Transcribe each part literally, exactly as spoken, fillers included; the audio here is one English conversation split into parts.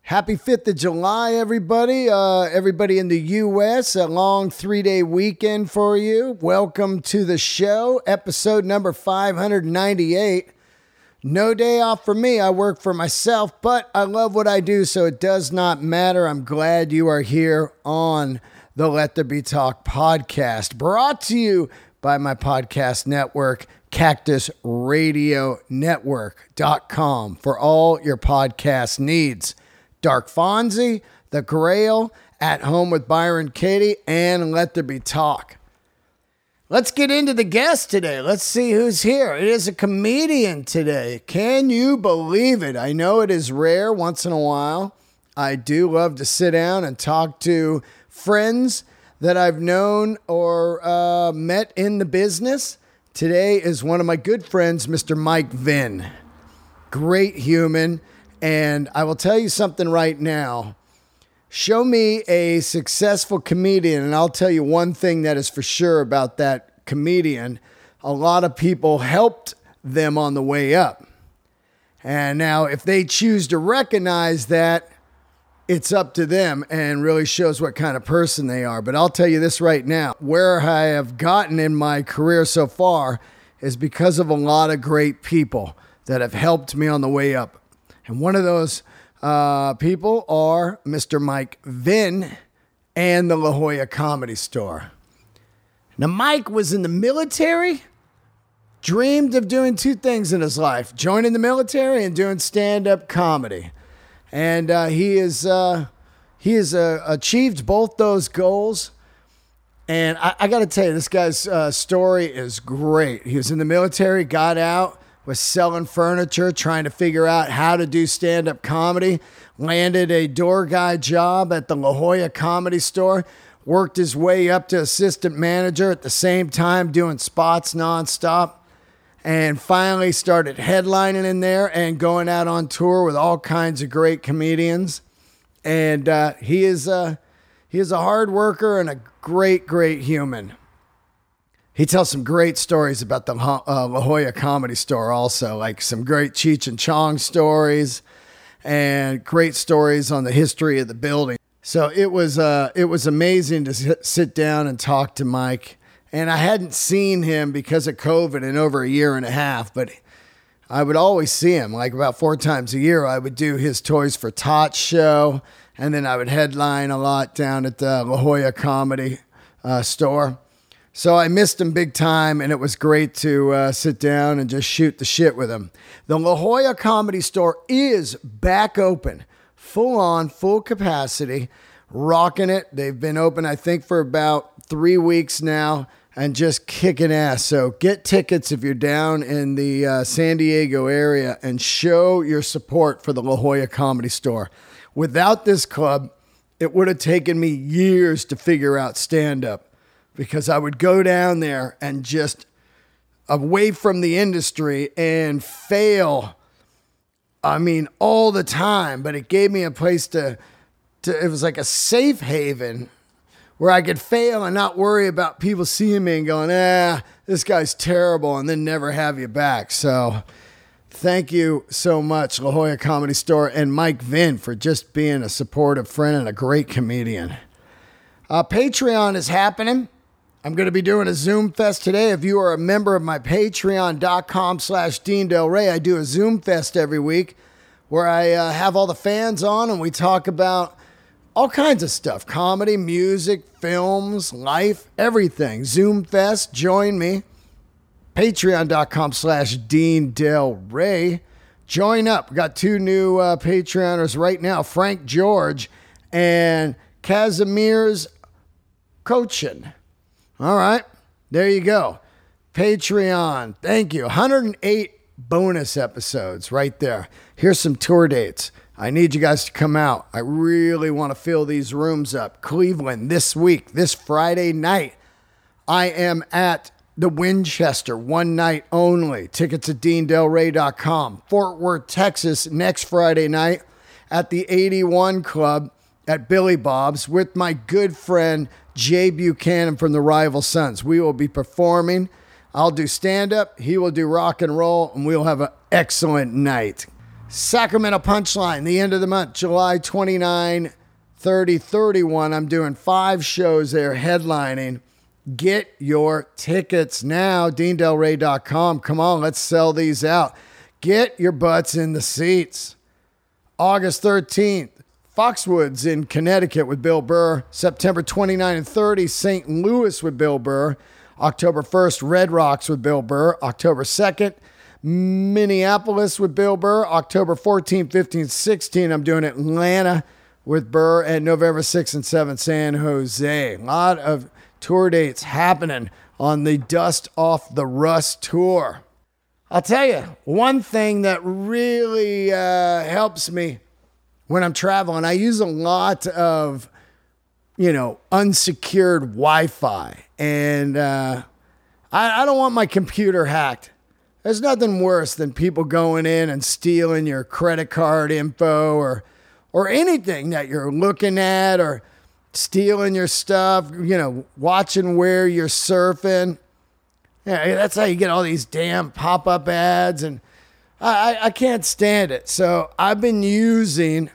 Happy fifth of July, everybody. Uh, everybody in the U S, a long three-day weekend for you. Welcome to the show, episode number five hundred ninety-eight. No day off for me. I work for myself, but I love what I do, so it does not matter. I'm glad you are here on the Let There Be Talk podcast, brought to you by my podcast network, cactus radio network dot com, for all your podcast needs. Dark Fonzie, The Grail, At Home with Byron Katie, and Let There Be Talk. Let's get into the guest today. Let's see who's here. It is a comedian today. Can you believe it? I know it is rare once in a while. I do love to sit down and talk to friends that I've known or uh, met in the business. Today is one of my good friends, Mister Mike Vinn. Great human. And I will tell you something right now. Show me a successful comedian, and I'll tell you one thing that is for sure about that comedian. A lot of people helped them on the way up. And now if they choose to recognize that, it's up to them and really shows what kind of person they are. But I'll tell you this right now. Where I have gotten in my career so far is because of a lot of great people that have helped me on the way up. And one of those uh, people are Mister Mike Vinn and the La Jolla Comedy Store. Now, Mike was in the military, dreamed of doing two things in his life, joining the military and doing stand-up comedy. And uh, he is uh, he has uh, achieved both those goals. And I, I got to tell you, this guy's uh, story is great. He was in the military, got out, was selling furniture, trying to figure out how to do stand-up comedy, landed a door guy job at the La Jolla Comedy Store, worked his way up to assistant manager at the same time doing spots nonstop, and finally started headlining in there and going out on tour with all kinds of great comedians. And uh, he is a, he is a hard worker and a great, great human. He tells some great stories about the uh, La Jolla Comedy Store also, like some great Cheech and Chong stories and great stories on the history of the building. So it was uh, it was amazing to sit down and talk to Mike. And I hadn't seen him because of COVID in over a year and a half, but I would always see him like about four times a year. I would do his Toys for Tots show, and then I would headline a lot down at the La Jolla Comedy uh, Store. So I missed him big time, and it was great to uh, sit down and just shoot the shit with him. The La Jolla Comedy Store is back open, full on, full capacity, rocking it. They've been open, I think, for about three weeks now and just kicking ass. So get tickets if you're down in the uh, San Diego area and show your support for the La Jolla Comedy Store. Without this club, it would have taken me years to figure out stand-up, because I would go down there and just away from the industry and fail. I mean, all the time, but it gave me a place to, to, it was like a safe haven where I could fail and not worry about people seeing me and going, ah, this guy's terrible, and then never have you back. So thank you so much, La Jolla Comedy Store and Mike Vinn, for just being a supportive friend and a great comedian. Uh, Patreon is happening. I'm going to be doing a Zoom Fest today. If you are a member of my patreon.com slash Dean Del Rey, I do a Zoom Fest every week where I uh, have all the fans on and we talk about all kinds of stuff. Comedy, music, films, life, everything. Zoom Fest, join me. Patreon.com slash Dean Del Rey. Join up. We got two new uh, Patreoners right now, Frank George and Casimir's Coachin'. All right, there you go. Patreon, thank you. one hundred eight bonus episodes right there. Here's some tour dates. I need you guys to come out. I really want to fill these rooms up. Cleveland this week, this Friday night. I am at the Winchester, one night only. Tickets at Dean Del Rey dot com. Fort Worth, Texas, next Friday night at the eighty-one Club at Billy Bob's with my good friend Jay Buchanan from the Rival Sons. We will be performing. I'll do stand-up, he will do rock and roll, and we'll have an excellent night. Sacramento Punchline, the end of the month, July twenty-ninth, thirty, thirty-one. I'm doing five shows there headlining. Get your tickets now, dean del rey dot com. Come on, let's sell these out. Get your butts in the seats. August thirteenth, Foxwoods in Connecticut with Bill Burr. September twenty-ninth and thirtieth, Saint Louis with Bill Burr. October first, Red Rocks with Bill Burr. October second, Minneapolis with Bill Burr. October fourteenth, fifteenth, sixteenth, I'm doing Atlanta with Burr. And November sixth and seventh, San Jose. A lot of tour dates happening on the Dust Off the Rust tour. I'll tell you, one thing that really uh, helps me when I'm traveling, I use a lot of, you know, unsecured Wi-Fi. And uh, I, I don't want my computer hacked. There's nothing worse than people going in and stealing your credit card info or or anything that you're looking at, or stealing your stuff, you know, watching where you're surfing. Yeah, that's how you get all these damn pop-up ads, and I, I, I can't stand it. So I've been using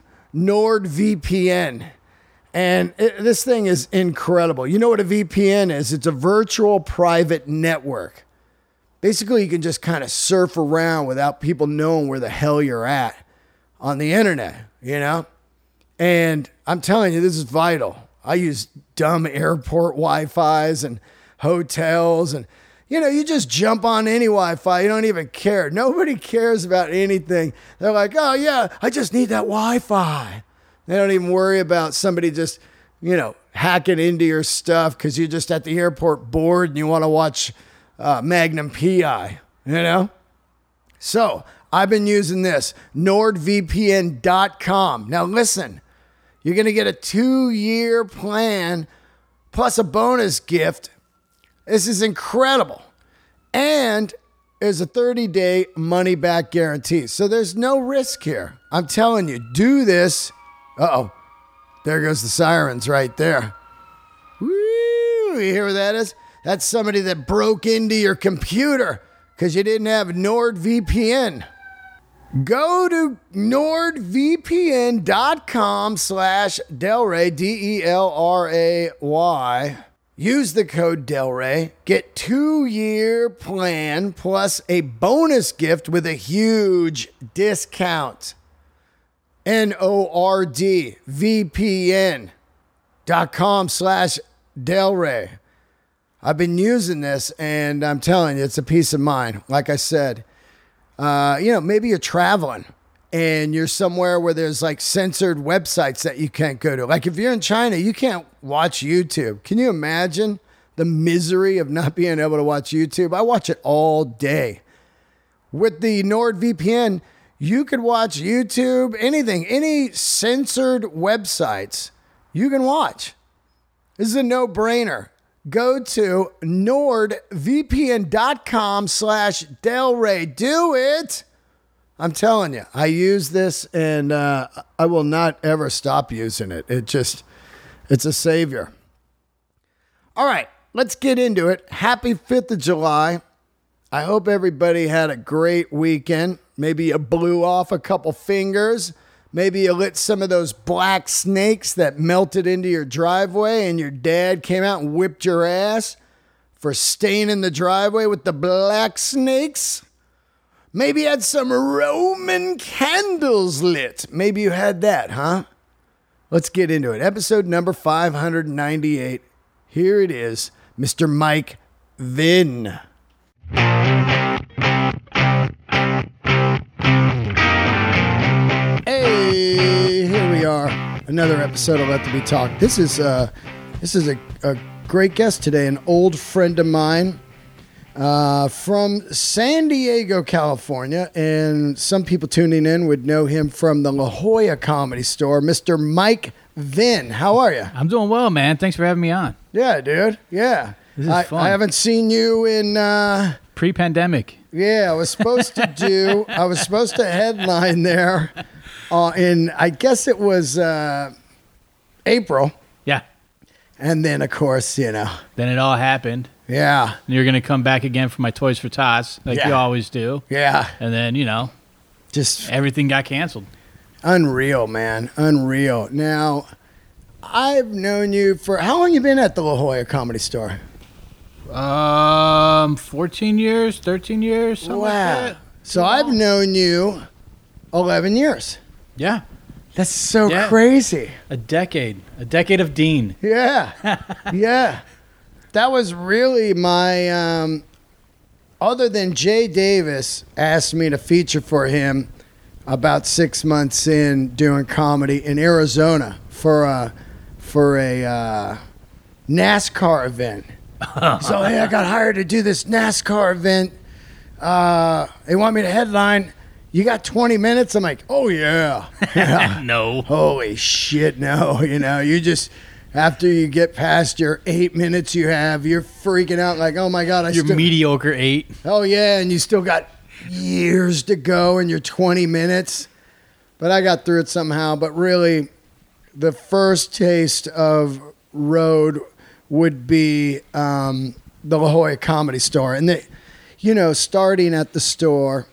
NordVPN, and it, this thing is incredible. You know what a V P N is? It's a virtual private network. Basically, you can just kind of surf around without people knowing where the hell you're at on the internet, you know? And I'm telling you, this is vital. I use dumb airport Wi-Fis and hotels, and, you know, you just jump on any Wi-Fi. You don't even care. Nobody cares about anything. They're like, oh, yeah, I just need that Wi-Fi. They don't even worry about somebody just, you know, hacking into your stuff because you're just at the airport bored and you want to watch uh, Magnum P I, you know? So I've been using this, nord v p n dot com. Now, listen. You're going to get a two-year plan plus a bonus gift. This is incredible. And there's a thirty-day money-back guarantee. So there's no risk here. I'm telling you, do this. Uh-oh. There goes the sirens right there. Woo! You hear what that is? That's somebody that broke into your computer because you didn't have NordVPN. Go to nordvpn.com slash Delray, D E L R A Y. Use the code Delray. Get two-year plan plus a bonus gift with a huge discount. N O R D V P N dot com slash Delray. I've been using this, and I'm telling you, it's a peace of mind. Like I said, Uh, you know, maybe you're traveling and you're somewhere where there's like censored websites that you can't go to. Like if you're in China, you can't watch YouTube. Can you imagine the misery of not being able to watch YouTube? I watch it all day. With the NordVPN, you could watch YouTube, anything, any censored websites you can watch. This is a no-brainer. Go to nordvpn.com slash Delray. Do it. I'm telling you, I use this and uh, I will not ever stop using it. It just, it's a savior. All right, let's get into it. Happy fifth of July. I hope everybody had a great weekend. Maybe you blew off a couple fingers. Maybe you lit some of those black snakes that melted into your driveway and your dad came out and whipped your ass for staining the driveway with the black snakes. Maybe you had some Roman candles lit. Maybe you had that, huh? Let's get into it. Episode number five hundred ninety-eight. Here it is, Mister Mike Vinn. Hey, here we are. Another episode of Let There Be Talk. This is uh, this is a, a great guest today, an old friend of mine uh, from San Diego, California, and some people tuning in would know him from the La Jolla Comedy Store, Mister Mike Vinn. How are you? I'm doing well, man. Thanks for having me on. Yeah, dude. Yeah. This is I, fun. I haven't seen you in... Uh, Pre-pandemic. Yeah, I was supposed to do... I was supposed to headline there uh, in, I guess it was uh, April. Yeah. And then, of course, you know... Then it all happened. Yeah. And you're going to come back again for my Toys for Tots, like Yeah. you always do. Yeah. And then, you know, Just Everything got canceled. unreal, man. Unreal. Now, I've known you for how long? You been at the La Jolla Comedy Store? Um, fourteen years, thirteen years, something like Wow. that. So I've known you eleven years. Yeah, That's so Yeah. crazy. a decade, a decade of Dean. Yeah. Yeah. That was really my, um, other than Jay Davis asked me to feature for him about six months in doing comedy in Arizona for a, for a uh, NASCAR event. So, hey, I got hired to do this NASCAR event. Uh, they want me to headline. You got twenty minutes? I'm like, oh, yeah. Yeah. No. Holy shit, no. You know, you just, after you get past your eight minutes you have, you're freaking out like, oh my God, I You're still. mediocre eight. Oh, yeah, and you still got years to go in your twenty minutes. But I got through it somehow. But really, the first taste of road would be um, the La Jolla Comedy Store. And, they, you know, starting at the store,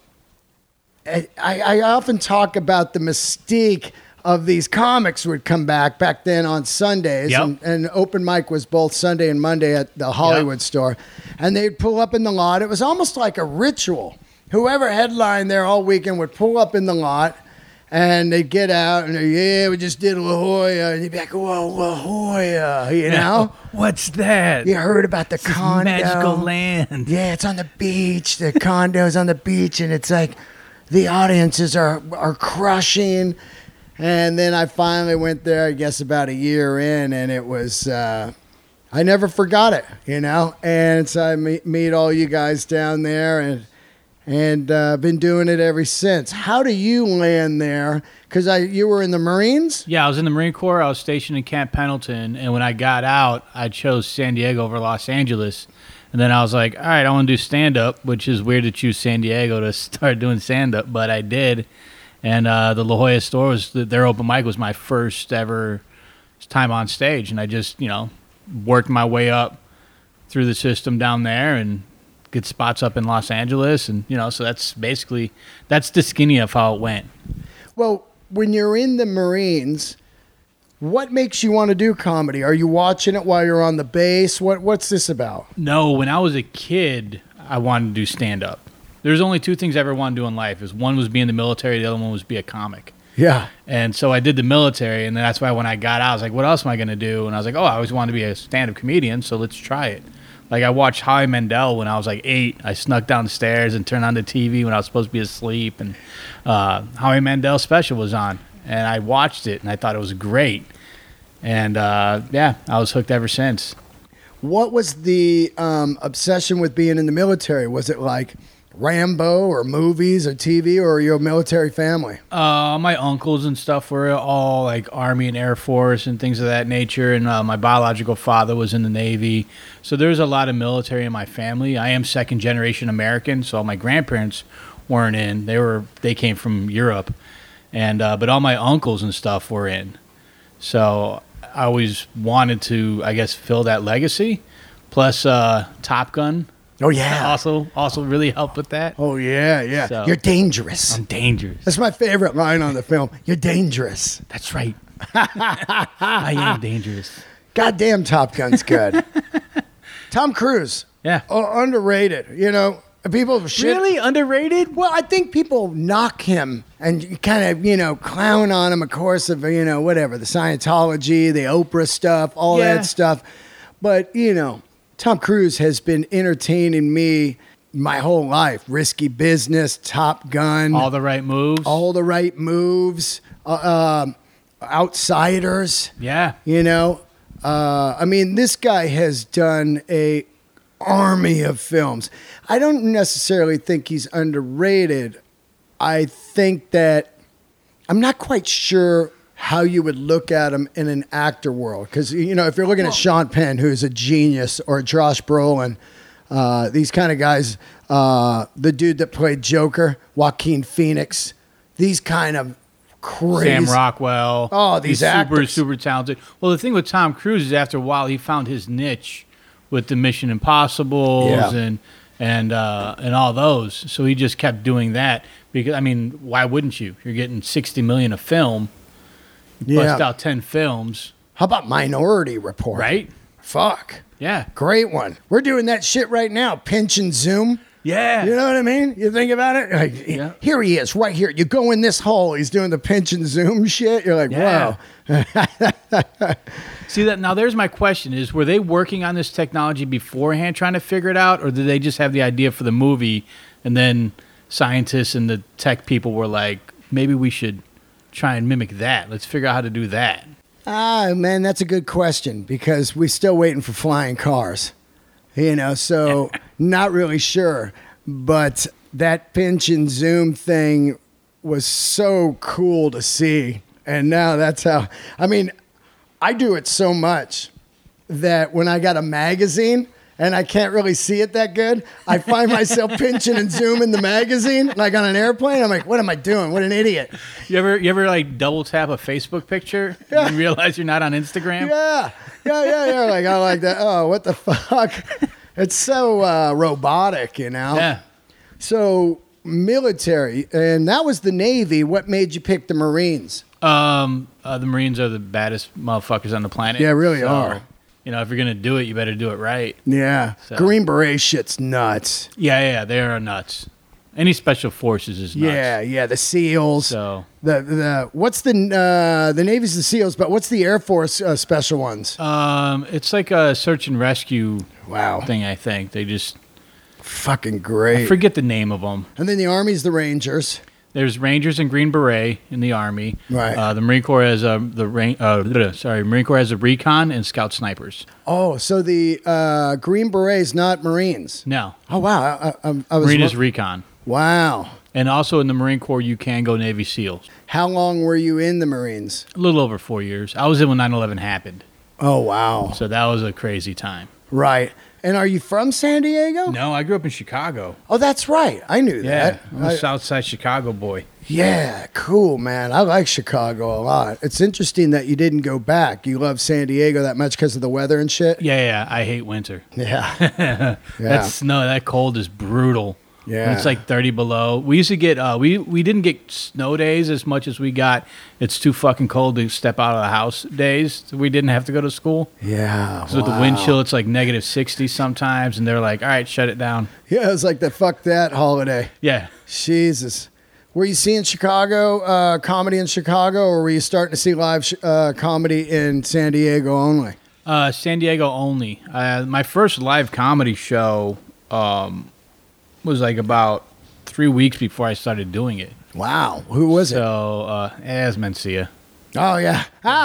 I, I often talk about the mystique of these comics would come back back then on Sundays. Yep. And, and open mic was both Sunday and Monday at the Hollywood Yep. store. And they'd pull up in the lot. It was almost like a ritual. Whoever headlined there all weekend would pull up in the lot. And they'd get out and they'd, yeah, we just did La Jolla. And you'd be like, whoa, La Jolla, you know? What's that? You heard about the This is condo. magical land. Yeah, it's on the beach. The condo's on the beach, and it's like the audiences are are crushing. And then I finally went there, I guess about a year in, and it was, uh, I never forgot it, you know? And so I meet, meet all you guys down there, and and uh, been doing it ever since. How do you land there? Because I you were in the Marines? Yeah, I was in the Marine Corps. I was stationed in Camp Pendleton, and when I got out, I chose San Diego over Los Angeles. And then I was like, all right, I want to do stand-up, which is weird to choose San Diego to start doing stand-up, but I did. And uh, the La Jolla store, was their open mic was my first ever time on stage. And I just, you know, worked my way up through the system down there and get spots up in Los Angeles. And, you know, so that's basically, that's the skinny of how it went. Well, when you're in the Marines, what makes you want to do comedy? Are you watching it while you're on the base? What What's this about? No, when I was a kid, I wanted to do stand-up. There's only two things I ever wanted to do in life. Is one was be in the military, the other one was be a comic. Yeah. And so I did the military, and then that's why when I got out, I was like, what else am I going to do? And I was like, oh, I always wanted to be a stand-up comedian, so let's try it. Like, I watched Howie Mandel when I was like eight. I snuck downstairs and turned on the T V when I was supposed to be asleep, and uh, Howie Mandel's special was on. And I watched it, and I thought it was great. And, uh, yeah, I was hooked ever since. What was the um, obsession with being in the military? Was it like Rambo or movies or T V, or are you a military family? Uh, my uncles and stuff were all like Army and Air Force and things of that nature. And uh, my biological father was in the Navy. So there's a lot of military in my family. I am second generation American, so my grandparents weren't in. They were they came from Europe, and uh, but all my uncles and stuff were in. So I always wanted to, I guess, fill that legacy. Plus, uh, Top Gun. Oh, yeah. Also, also really helped with that. Oh, yeah, yeah. So- You're dangerous. I'm dangerous. That's my favorite line on the film. You're dangerous. That's right. I am dangerous. Goddamn, Top Gun's good. Tom Cruise. Yeah. Oh, underrated. You know, people shit. Really underrated? Well, I think people knock him and kind of, you know, clown on him, of course, of, you know, whatever, the Scientology, the Oprah stuff, all Yeah. that stuff. But, you know, Tom Cruise has been entertaining me my whole life. Risky Business, Top Gun, All the right moves. all the right moves, uh, um, Outsiders, yeah. you know. Uh, I mean, this guy has done a army of films. I don't necessarily think he's underrated. I think that I'm not quite sure how you would look at him in an actor world. Because, you know, if you're looking at Sean Penn, who's a genius, or Josh Brolin, uh, these kind of guys, uh, the dude that played Joker, Joaquin Phoenix, these kind of crazy. Sam Rockwell. Oh, these He's super, actors. super talented. Well, the thing with Tom Cruise is after a while he found his niche with the Mission Impossibles Yeah. and and uh, and all those. So he just kept doing that. Because I mean, why wouldn't you? You're getting sixty million a film. You Yeah. bust out ten films, How about Minority Report? right? Fuck. Yeah. Great one. We're doing that shit right now. Pinch and zoom. Yeah. You know what I mean? You think about it? Like, Yeah. Here he is, right here. You go in this hole. He's doing the pinch and zoom shit. You're like, Yeah. wow. See that now? There's my question: Is were they working on this technology beforehand, trying to figure it out, or did they just have the idea for the movie, and then scientists and the tech people were like, maybe we should try and mimic that. Let's figure out how to do that. Ah, man, that's a good question because we're still waiting for flying cars. You know, so not really sure. But that pinch and zoom thing was so cool to see. And now that's how, I mean, I do it so much that when I got a magazine and I can't really see it that good, I find myself pinching and zooming the magazine like on an airplane. I'm like, what am I doing? What an idiot. You ever, you ever like double tap a Facebook picture Yeah. and realize you're not on Instagram? Yeah, yeah, yeah, yeah. Like, I like that. Oh, what the fuck? It's so uh, robotic, you know? Yeah. So, military, and that was the Navy. What made you pick the Marines? Um, uh, the Marines are the baddest motherfuckers on the planet. Yeah, really So, are. You know, if you're gonna do it, you better do it right. Yeah. So- Green Beret shit's nuts. Yeah, yeah, they are nuts. Any special forces is nuts. Yeah, yeah. The SEALs. So, The the what's the uh, the Navy's the SEALs, but what's the Air Force uh, special ones? um, it's like a search and rescue Wow, thing. I think they just fucking I great. forget the name of them. And then the Army's the Rangers. There's Rangers and Green Beret in the Army. Right. Uh, the Marine Corps has uh, the ran- uh, sorry, Marine Corps has the Recon and Scout Snipers. Oh, so the uh, Green Berets, not Marines. No, Oh wow, I, I, I was Marine is Recon. wow. And also in the Marine Corps, you can go Navy SEALs. How long were you in the Marines? A little over four years. I was in when nine eleven happened, Oh wow, so that was a crazy time. right. And are you from San Diego? No, I grew up in Chicago. Oh, that's right. I knew Yeah, that. I'm a I- Southside Chicago boy. yeah, cool, man. I like Chicago a lot. It's interesting that you didn't go back. You love San Diego that much because of the weather and shit. Yeah, yeah. I hate winter. Yeah, yeah. That snow, that cold is brutal. When Yeah. it's like thirty below. We used to get uh, we we didn't get snow days as much as we got. It's too fucking cold to step out of the house days. We didn't have to go to school. Yeah. So with the wind chill, it's like negative sixty sometimes, and they're like, "All right, shut it down." Yeah, it's like the fuck that holiday. Yeah. Jesus. Were you seeing Chicago uh, comedy in Chicago, or were you starting to see live sh- uh, comedy in San Diego only? Uh, San Diego only. Uh, my first live comedy show um, was like about three weeks before I started doing it. Wow. Who was it? So, uh, as Mencia. Oh yeah.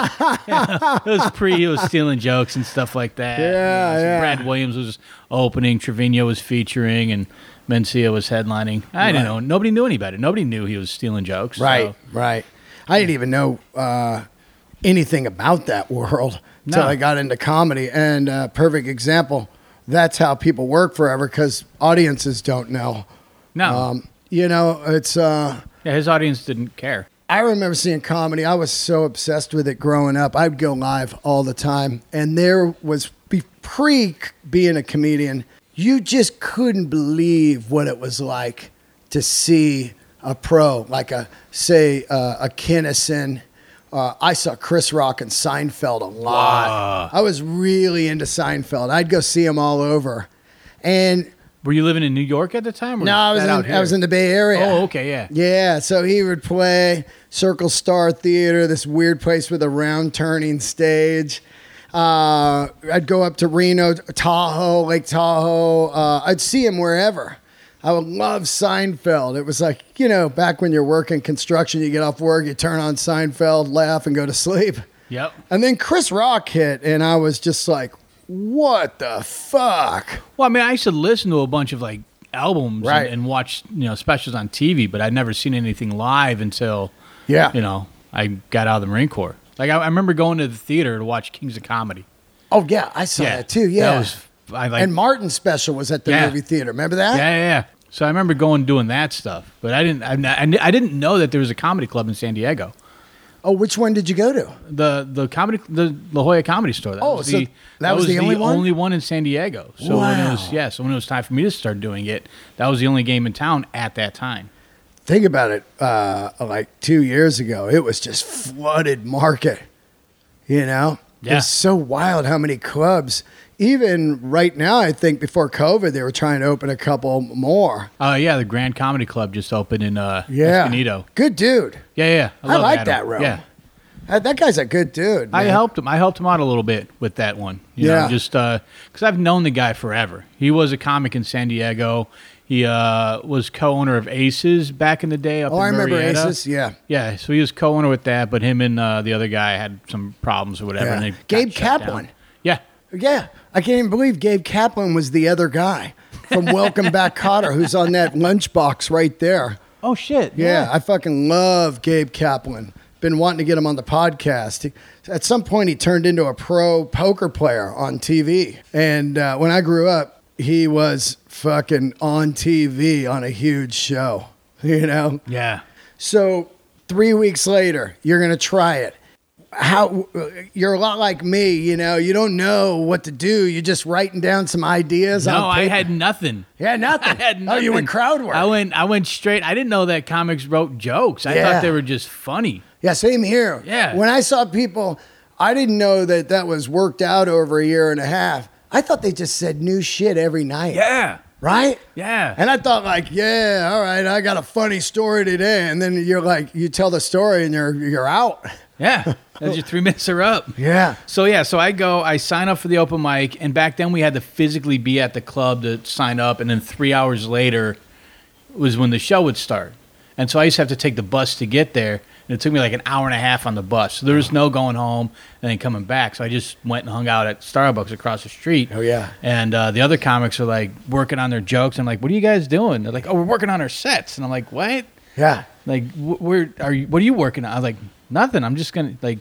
Ah, It was pre, he was stealing jokes and stuff like that. Yeah, You know, so yeah. Brad Williams was opening, Trevino was featuring, and Mencia was headlining. I didn't Right. know. Nobody knew any better. Nobody knew he was stealing jokes. right, so- right. I didn't even know uh, anything about that world until No. I got into comedy. And uh, perfect example. That's how people work forever because audiences don't know. No. Um, you know, it's. Uh, yeah, his audience didn't care. I remember seeing comedy. I was so obsessed with it growing up. I'd go live all the time. And there was, be- pre being a comedian, you just couldn't believe what it was like to see a pro, like a, say, uh, a Kinnison. Uh, I saw Chris Rock and Seinfeld a lot. Wow. I was really into Seinfeld. I'd go see him all over. And Were you living in New York at the time? Or no, I was, that out in, here? I was in the Bay Area. Oh, okay, yeah. Yeah, so he would play Circle Star Theater, this weird place with a round turning stage. Uh, I'd go up to Reno, Tahoe, Lake Tahoe. Uh, I'd see him wherever. I would love Seinfeld. It was like, you know, back when you're working construction, you get off work, you turn on Seinfeld, laugh, and go to sleep. Yep. And then Chris Rock hit, and I was just like, what the fuck? Well, I mean, I used to listen to a bunch of like albums Right. and, and watch, you know, specials on T V, but I'd never seen anything live until, Yeah. you know, I got out of the Marine Corps. Like I, I remember going to the theater to watch Kings of Comedy. Oh, yeah, I saw that too. Yeah. That was I like and Martin's special was at the Yeah. movie theater. Remember that? yeah, yeah, yeah. So I remember going and doing that stuff, but I didn't. I, I didn't know that there was a comedy club in San Diego. Oh, which one did you go to? The the comedy the La Jolla Comedy Store. That Oh, was so the, that was the only one? only one in San Diego. So when it was Wow. yeah, so when it was time for me to start doing it, that was the only game in town at that time. think about it, uh, like two years ago, it was just flooded market, you know? Yeah. It's so wild how many clubs, even right now, I think before COVID, they were trying to open a couple more. Oh, uh, yeah, the Grand Comedy Club just opened in uh, Yeah. Escondido. Good dude. Yeah, yeah. I, love like Adam. that, Rome. Yeah. Uh, That guy's a good dude. I man. helped him. I helped him out a little bit with that one. You Yeah. know, just because I've known the guy forever. He was a comic in San Diego. He uh, was co-owner of Aces back in the day up Oh, in I remember Murrieta. Aces. Yeah. Yeah, so he was co-owner with that, but him and uh, the other guy had some problems or whatever. Yeah. And they got Gabe shut down. Kaplan. Yeah. Yeah. I can't even believe Gabe Kaplan was the other guy from Welcome Back Cotter, who's on that lunchbox right there. Oh, shit. Yeah, I fucking love Gabe Kaplan. Been wanting to get him on the podcast. He- At some point, he turned into a pro poker player on T V. And uh, when I grew up, he was fucking on T V on a huge show, you know? Yeah. So three weeks later, you're going to try it. How you're a lot like me, you know, you don't know what to do. You're just writing down some ideas. No, on I paper. had nothing. Yeah, nothing. I had Oh, nothing. you went crowd work. I went. I went straight. I didn't know that comics wrote jokes. I Yeah. thought they were just funny. Yeah, same here. Yeah. When I saw people, I didn't know that that was worked out over a year and a half. I thought they just said new shit every night. Yeah. Right? Yeah. And I thought like, yeah, all right, I got a funny story today. And then you're like, you tell the story and you're you're out. Yeah. As your three minutes are up. Yeah. So yeah, so I go, I sign up for the open mic, and back then we had to physically be at the club to sign up, and then three hours later was when the show would start. And so I used to have to take the bus to get there, and it took me like an hour and a half on the bus. So there was no going home and then coming back. So I just went and hung out at Starbucks across the street. Oh, yeah. And uh, the other comics are like working on their jokes. I'm like, what are you guys doing? They're like, oh, we're working on our sets. And I'm like, what? Yeah. Like, wh- where are you? What are you working on? I was like, nothing. I'm just gonna like,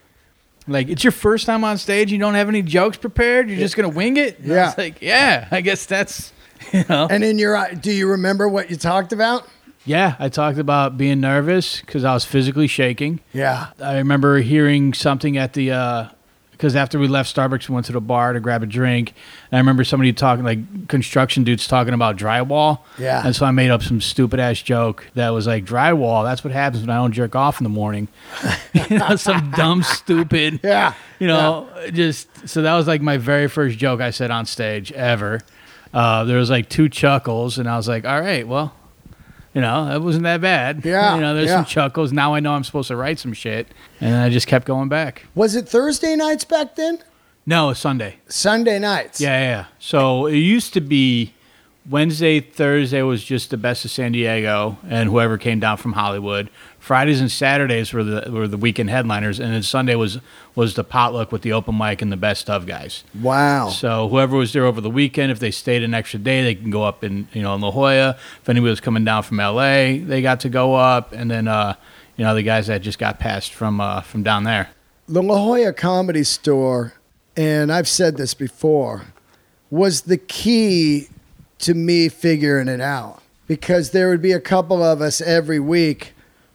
like it's your first time on stage. You don't have any jokes prepared. You're just gonna wing it. And I Yeah. was like, yeah. I guess that's, you know. And in your, do you remember what you talked about? Yeah, I talked about being nervous because I was physically shaking. Yeah. I remember hearing something at the, because after we left Starbucks, we went to the bar to grab a drink. And I remember somebody talking, like construction dudes talking about drywall. Yeah. And so I made up some stupid ass joke that was like, drywall, that's what happens when I don't jerk off in the morning. You know, some dumb, stupid, Yeah. you know, just, so that was like my very first joke I said on stage ever. Uh, there was like two chuckles, and I was like, all right, well, you know, that wasn't that bad. Yeah, You know, there's yeah. some chuckles. Now I know I'm supposed to write some shit. And I just kept going back. Was it Thursday nights back then? No, it's Sunday. Sunday nights. Yeah, yeah, yeah. So it used to be Wednesday, Thursday was just the best of San Diego and whoever came down from Hollywood. Fridays and Saturdays were the were the weekend headliners, and then Sunday was was the potluck with the open mic and the best of guys. Wow. So whoever was there over the weekend, if they stayed an extra day, they can go up in you know in La Jolla. If anybody was coming down from L A, they got to go up, and then uh, you know the guys that just got passed from uh, from down there. The La Jolla Comedy Store, and I've said this before, was the key to me figuring it out, because there would be a couple of us every week.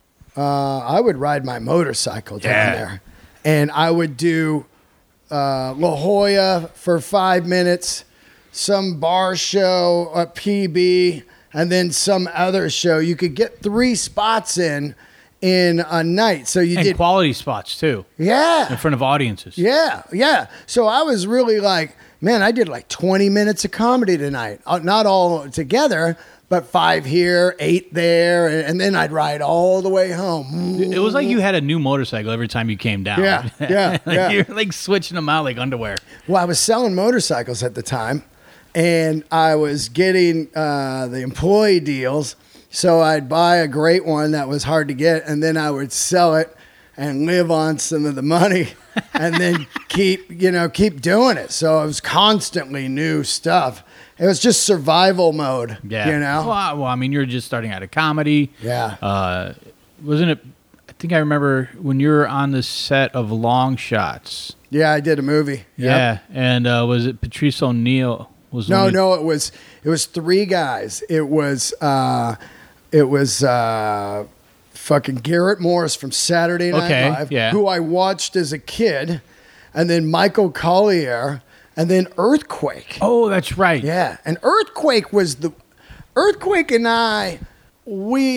Uh, I would ride my motorcycle down Yeah. there, and I would do uh, La Jolla for five minutes, some bar show, a P B, and then some other show. You could get three spots in in a night. So you And did, quality spots too, yeah, in front of audiences. yeah, yeah. So I was really like, man, I did like twenty minutes of comedy tonight. Uh, Not all together, but five here, eight there, and, and then I'd ride all the way home. It was like you had a new motorcycle every time you came down. Yeah, yeah, like yeah. You're like switching them out like underwear. Well, I was selling motorcycles at the time, and I was getting uh, the employee deals. So I'd buy a great one that was hard to get, and then I would sell it and live on some of the money, and then keep, you know, keep doing it. So it was constantly new stuff. It was just survival mode, Yeah. you know? Well, I- well, I mean, you're just starting out of comedy. Yeah. Uh, wasn't it? I think I remember when you were on the set of Long Shots. Yeah, I did a movie. Yep. Yeah, and uh, was it Patrice O'Neill? Was No, one of- no, it was it was three guys. It was uh, it was uh, fucking Garrett Morris from Saturday Night Okay, Live, yeah. who I watched as a kid, and then Michael Collier, and then Earthquake. Oh, that's right. Yeah, and Earthquake was the Earthquake and I. We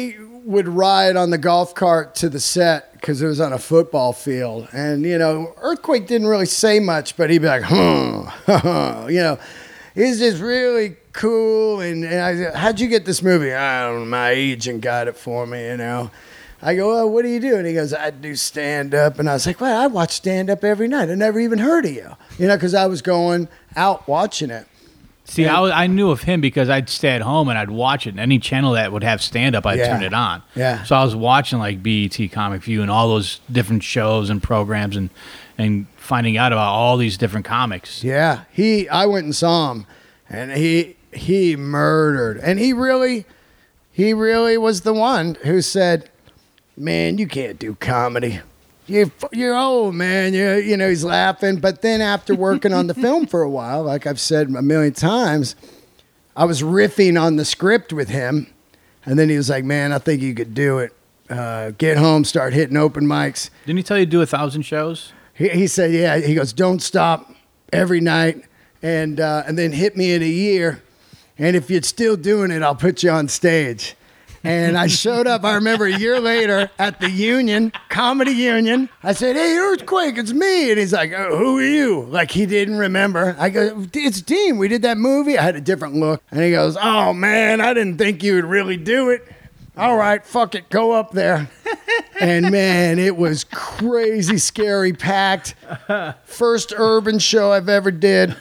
would ride on the golf cart to the set because it was on a football field. And, you know, Earthquake didn't really say much, but he'd be like, hmm, you know, he's just really cool. And, and I said, how'd you get this movie? I don't know, my agent got it for me, you know. I go, well, what do you do? And he goes, I do stand-up. And I was like, well, I watch stand-up every night. I never even heard of you, you know, because I was going out watching it. See, I, was, I knew of him because I'd stay at home and I'd watch it. And any channel that would have stand-up, I'd Yeah. turn it on. Yeah. So I was watching like B E T Comic View and all those different shows and programs and and finding out about all these different comics. Yeah, he. I went and saw him, and he he murdered. And he really, he really was the one who said, man, you can't do comedy. You're, you're old, man. You you know, he's laughing. But then after working on the film for a while, like I've said a million times, I was riffing on the script with him. And then he was like, man, I think you could do it. Uh, get home, start hitting open mics. Didn't he tell you to do a thousand shows? He, he said, yeah. He goes, don't stop every night. And, uh, and then hit me in a year. And if you're still doing it, I'll put you on stage. And I showed up, I remember a year later at the Union, Comedy Union. I said, hey, Earthquake, it's me. And he's like, oh, who are you? Like he didn't remember. I go, it's Dean. We did that movie. I had a different look. And he goes, oh, man, I didn't think you would really do it. All right, fuck it, go up there. And, man, it was crazy, scary, packed. First urban show I've ever did.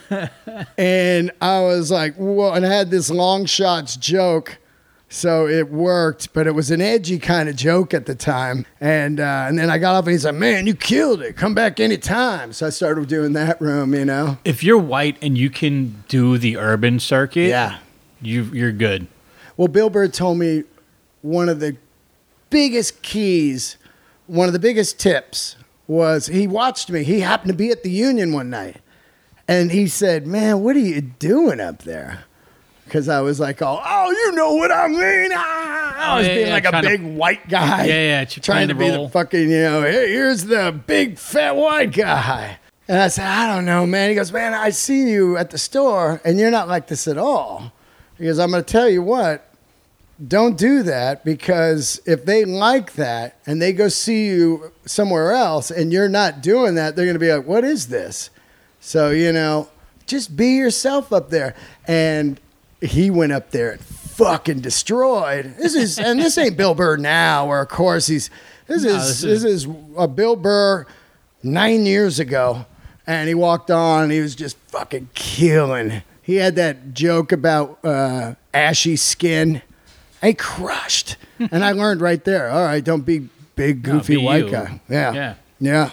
And I was like, whoa. And I had this long shots joke. So it worked, but it was an edgy kind of joke at the time. And uh, and then I got up and he's like, man, you killed it. Come back anytime. So I started doing that room, you know. If you're white and you can do the urban circuit, Yeah. you, you're good. Well, Bill Burr told me one of the biggest keys, one of the biggest tips was he watched me. He happened to be at the Union one night. And he said, man, what are you doing up there? Because I was like, oh, oh, you know what I mean? Ah! I was yeah, being yeah, like a trying to- big white guy. Yeah, yeah, tr- Trying playing to the be role. the fucking, you know, hey, here's the big fat white guy. And I said, I don't know, man. He goes, man, I see you at the store, and you're not like this at all. He goes, I'm going to tell you what. Don't do that, because if they like that and they go see you somewhere else and you're not doing that, they're going to be like, what is this? So, you know, just be yourself up there. And he went up there and fucking destroyed. This is, and this ain't Bill Burr now, where of course he's, this No, is, this this is a Bill Burr nine years ago. And he walked on, and he was just fucking killing. He had that joke about uh, ashy skin. I crushed. And I learned right there, all right, don't be big, No, goofy be white you. guy. Yeah. Yeah. Yeah.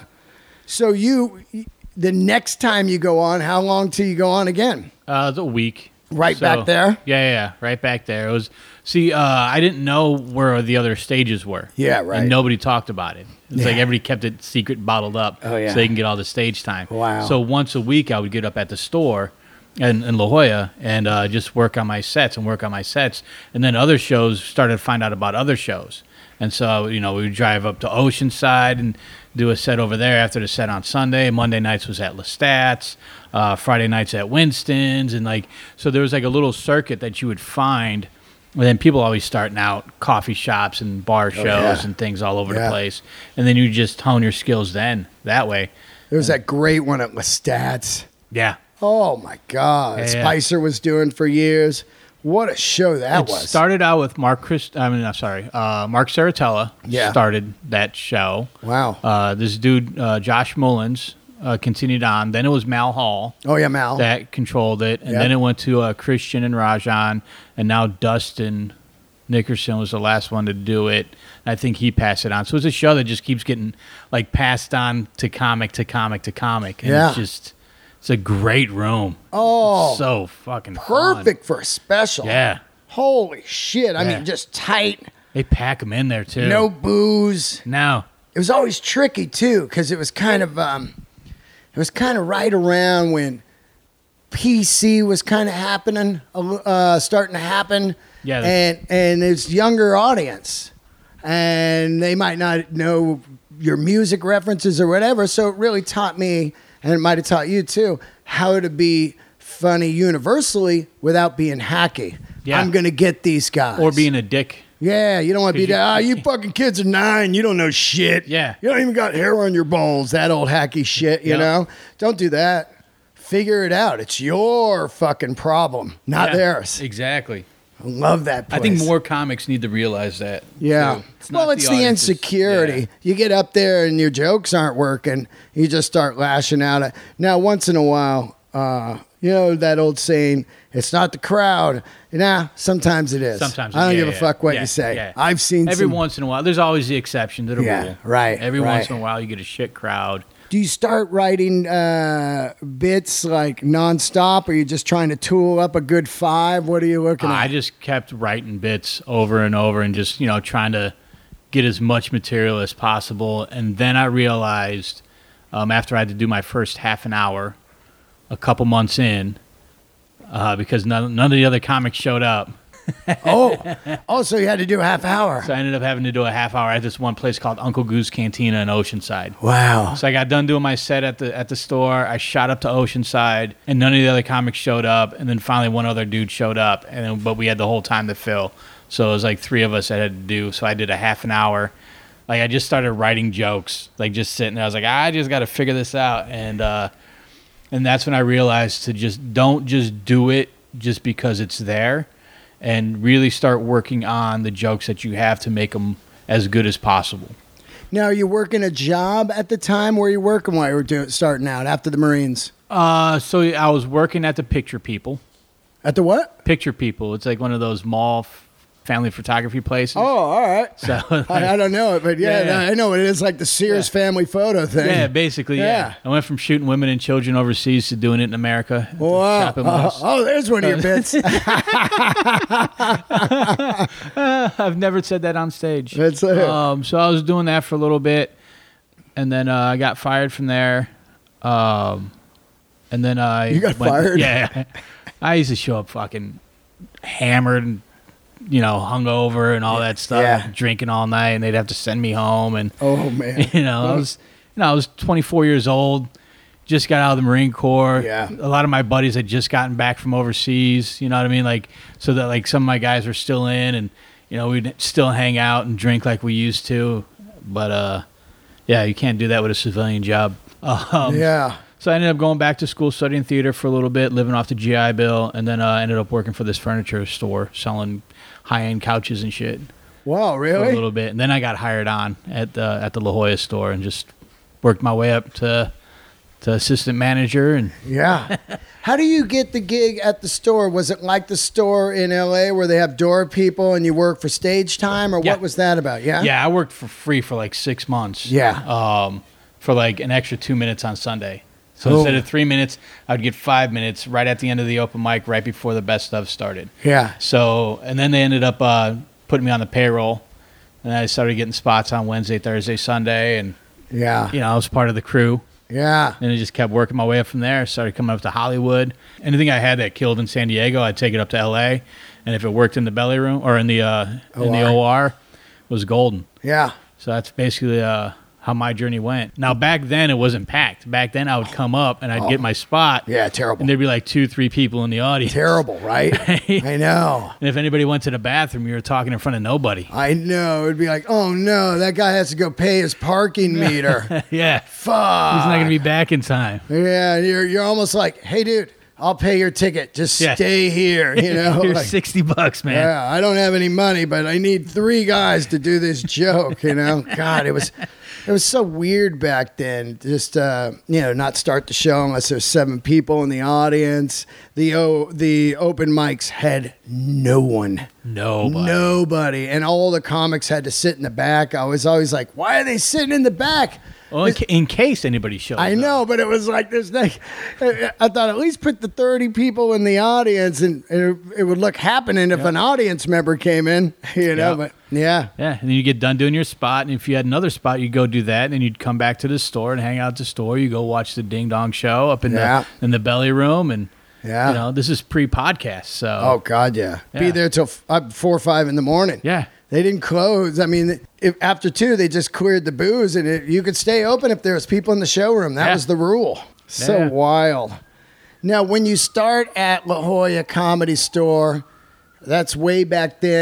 So you, the next time you go on, how long till you go on again? Uh, it's a week. Right So- back there? Yeah, yeah, yeah, right back there. It was. See, uh, I didn't know where the other stages were. Yeah, right. And nobody talked about it. It's like Yeah. everybody kept it secret, bottled up, Oh, yeah. so they can get all the stage time. Wow. So once a week, I would get up at the store in, in La Jolla and uh, just work on my sets and work on my sets. And then other shows started to find out about other shows. And so, you know, we would drive up to Oceanside and do a set over there after the set on Sunday. Monday nights was at Lestat's. Uh, Friday nights at Winston's. And, like, so there was, like, a little circuit that you would find. And then people always starting out coffee shops and bar shows yeah. and things all over Yeah. the place. And then you just hone your skills then that way. There was that great one at Lestat's. Yeah. Oh, my God. Yeah, yeah. Spicer was doing for years. What a show that It was. started out with Mark Christ. I mean, I'm sorry, uh, Mark Saratella Yeah. started that show. Wow. Uh, this dude, uh, Josh Mullins, uh, continued on. Then it was Mal Hall Oh, yeah, Mal. that controlled it, and Yep. then it went to uh, Christian and Rajan, and now Dustin Nickerson was the last one to do it. I think he passed it on. So it's a show that just keeps getting like passed on to comic to comic to comic. And Yeah. it's just it's a great room. Oh, It's so fucking fun. perfect for a special. Yeah. Holy shit. I Yeah. mean, just tight. They pack them in there too. No booze. No. It was always tricky too, because it was kind of um, it was kind of right around when P C was kind of happening, uh, starting to happen. Yeah. and and it's younger audience, and they might not know your music references or whatever. So it really taught me, and it might have taught you too, how to be funny universally without being hacky. Yeah. I'm gonna get these guys, Or being a dick. Yeah, you don't want to be you- that. Ah, you fucking kids are nine. You don't know shit. Yeah. You don't even got hair on your balls. That old hacky shit, you Yeah. know? Don't do that. Figure it out. It's your fucking problem, not Yeah, theirs. Exactly. I love that place. I think more comics need to realize that. Yeah. too. It's not Well, it's the, audience's- insecurity. yeah. You get up there and your jokes aren't working. You just start lashing out. At, now, once in a while, uh, you know that old saying, it's not the crowd. Nah, sometimes it is. Sometimes I don't yeah, give a yeah, fuck what yeah, you say. yeah. I've seen Every some, once in a while. There's always the exception to the Yeah, rule. right, Every right. once in a while, you get a shit crowd. Do you start writing uh, bits like nonstop, or are you just trying to tool up a good five? What are you looking Uh, at? I just kept writing bits over and over and just, you know, trying to get as much material as possible. And then I realized um, after I had to do my first half an hour, a couple months in, uh, because none, none of the other comics showed up. oh, oh, so you had to do a half hour. So I ended up having to do a half hour at this one place called Uncle Goose Cantina in Oceanside. Wow. So I got done doing my set at the at the store. I shot up to Oceanside, and none of the other comics showed up. And then finally, one other dude showed up, and then, but we had the whole time to fill. So it was like three of us that had to do. So I did a half an hour. Like I just started writing jokes, like just sitting there. I was like, I just got to figure this out, and uh, and that's when I realized to just don't just do it just because it's there, and really start working on the jokes that you have to make them as good as possible. Now, are you working a job at the time? Where are you working while you were doing, starting out after the Marines? Uh, so I was working at the Picture People. At the what? Picture People. It's like one of those mall f- family photography places. Oh, all right. So, I, I don't know it, but yeah, Yeah, yeah. I know it is like the Sears Yeah. family photo thing. yeah, basically, yeah. Yeah. I went from shooting women and children overseas to doing it in America. at the Wow. shopping Oh, malls. oh, there's one of your bits. I've never said that on stage. That's it. Um, so I was doing that for a little bit, and then uh, I got fired from there. Um, and then I You got went- fired? Yeah, I used to show up fucking hammered and you know hungover and all that stuff, Yeah. drinking all night, and they'd have to send me home. And Oh man. you know, I was you know I was twenty-four years old. Just got out of the Marine Corps. Yeah. A lot of my buddies had just gotten back from overseas. You know what I mean? Like, so that like some of my guys were still in, and you know we'd still hang out and drink like we used to. But uh, yeah, you can't do that with a civilian job. Um, Yeah. So I ended up going back to school, studying theater for a little bit, living off the G I Bill, and then uh, ended up working for this furniture store, selling high-end couches and shit Wow, for a really? little bit. And then I got hired on at the at the La Jolla store and just worked my way up to to assistant manager. And Yeah. How do you get the gig at the store? Was it like the store in L A where they have door people and you work for stage time, or Yeah. what was that about? Yeah. yeah, I worked for free for like six months. Yeah. Um, for like an extra two minutes on Sunday. So Oh. instead of three minutes, I'd get five minutes right at the end of the open mic, right before the best stuff started. Yeah. So, and then they ended up uh, putting me on the payroll, and I started getting spots on Wednesday, Thursday, Sunday, and Yeah. you know I was part of the crew. Yeah. And I just kept working my way up from there. Started coming up to Hollywood. Anything I had that killed in San Diego, I'd take it up to L A. And if it worked in the belly room or in the uh, in the O R, it was golden. Yeah. So that's basically uh, how my journey went. Now back then it wasn't packed. Back then I would come up and I'd get my spot. Yeah. Terrible. And there'd be like two, three people in the audience. Terrible, right? I know. And if anybody went to the bathroom, you were talking in front of nobody. I know. It'd be like, oh no, that guy has to go pay his parking meter. Yeah. Fuck. He's not going to be back in time. Yeah, you're you're almost like, hey, dude, I'll pay your ticket. Just Yeah. stay here. You know, Here's Like, sixty bucks, man. yeah, I don't have any money, but I need three guys to do this joke. You know, God, it was it was so weird back then. Just uh, you know, not start the show unless there's seven people in the audience. The o- the open mics had no one. Nobody. Nobody. And all the comics had to sit in the back. I was always like, why are they sitting in the back? Well, in, ca- in case anybody shows I up. know, but it was like this. Like, I thought at least put the thirty people in the audience, and it, it would look happening if an audience member came in. You know, Yeah. but yeah, Yeah, and then you get done doing your spot, and if you had another spot, you'd go do that, and then you'd come back to the store and hang out at the store. You go watch the Ding Dong Show up in Yeah. the in the belly room, and yeah. you know this is pre-podcast, so Oh God, yeah. Be Yeah. there till f- uh, four or five in the morning. yeah, They didn't close. I mean, if, after two, they just cleared the booze, and it, you could stay open if there was people in the showroom. That Yeah. was the rule. So Yeah. wild. Now, when you start at La Jolla Comedy Store, that's way back then.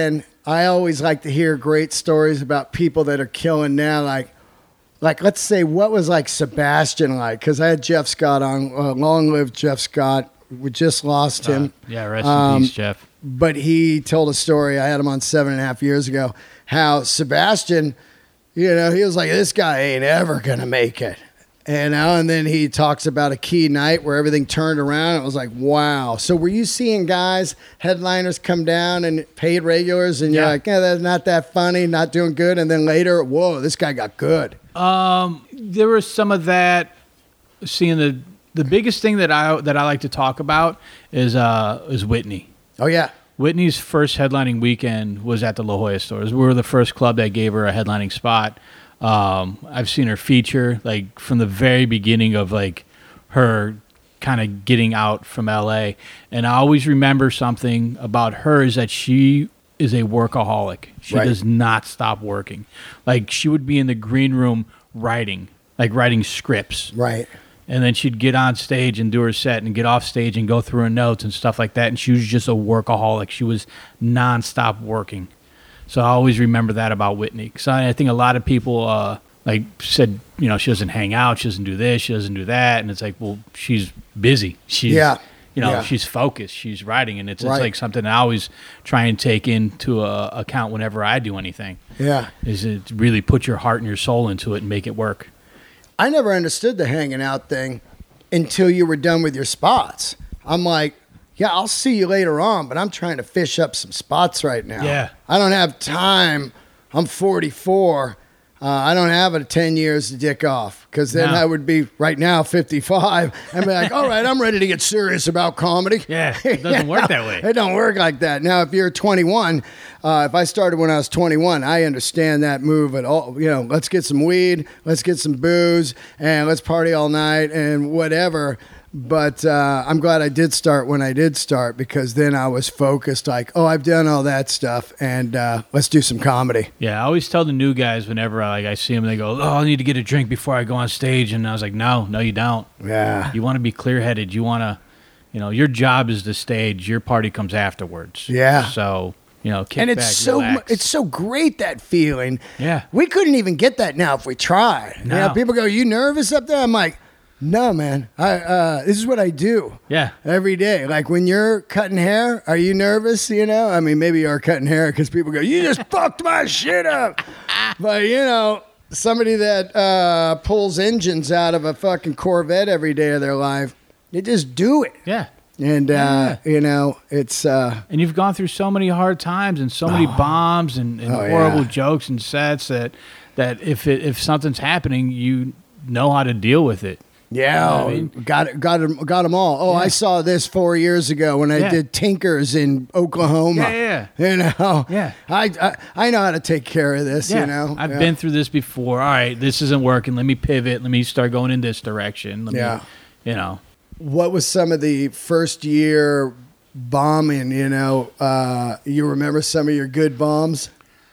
I always like to hear great stories about people that are killing now. Like, like let's say, what was like Sebastian like? Because I had Jeff Scott on. Uh, long live Jeff Scott. We just lost him. Uh, yeah, rest Um, in peace, Jeff. But he told a story. I had him on seven and a half years ago. How Sebastian, you know, he was like, this guy ain't ever gonna make it. You know, and then he talks about a key night where everything turned around. It was like, wow. So were you seeing guys, headliners come down and paid regulars, and you're Yeah. like, yeah, that's not that funny, not doing good. And then later, whoa, this guy got good. Um, there was some of that. Seeing the the biggest thing that I that I like to talk about is uh is Whitney. Oh, yeah. Whitney's first headlining weekend was at the La Jolla stores. We were the first club that gave her a headlining spot. Um, I've seen her feature like from the very beginning of like her kind of getting out from L A. And I always remember something about her is that she is a workaholic. She Right. does not stop working. Like she would be in the green room writing, like writing scripts. Right. And then she'd get on stage and do her set and get off stage and go through her notes and stuff like that. And she was just a workaholic. She was nonstop working. So I always remember that about Whitney. Because I, I think a lot of people uh, like said, you know, she doesn't hang out, she doesn't do this, she doesn't do that. And it's like, well, she's busy. She's, Yeah. you know, Yeah. she's focused. She's writing. And it's, Right. it's like something I always try and take into uh, account whenever I do anything. Yeah. Is it really put your heart and your soul into it and make it work. I never understood the hanging out thing until you were done with your spots. I'm like, yeah, I'll see you later on, but I'm trying to fish up some spots right now. Yeah. I don't have time. I'm forty-four. Uh, I don't have a ten years to dick off because then No. I would be right now fifty-five and be like, all right, I'm ready to get serious about comedy. Yeah, it doesn't work that way. It don't work like that. Now, if you're twenty-one, uh, if I started when I was twenty-one, I understand that move at all. You know, let's get some weed, let's get some booze, and let's party all night and whatever. But uh, I'm glad I did start when I did start because then I was focused like, oh, I've done all that stuff and uh, let's do some comedy. Yeah, I always tell the new guys whenever like I see them, they go, "Oh, I need to get a drink before I go on stage," and I was like, "No, no, you don't. Yeah. You want to be clear-headed. You want to, you know, your job is the stage. Your party comes afterwards. Yeah. So you know, kick And it's back, so relax. it's so great, that feeling. Yeah. We couldn't even get that now if we tried. You know, No. people go, you nervous up there? I'm like, no, man. I uh, this is what I do. Yeah. Every day. Like when you're cutting hair, are you nervous? You know, I mean, maybe you are cutting hair because people go, you just fucked my shit up. But, you know, somebody that uh, pulls engines out of a fucking Corvette every day of their life, they just do it. Yeah. And, uh, you know, it's. Uh, And you've gone through so many hard times and so many bombs and, and Oh, yeah. horrible jokes and sets that that if it, if something's happening, you know how to deal with it. Yeah, I oh, mean? got it, got them, got them all. Oh, Yeah. I saw this four years ago when I Yeah. did Tinkers in Oklahoma. Yeah, yeah. You know, Yeah. I, I I know how to take care of this. Yeah, You know, I've Yeah. been through this before. All right, this isn't working. Let me pivot. Let me start going in this direction. Let Yeah. me, you know. What was some of the first year bombing? You know, uh, you remember some of your good bombs?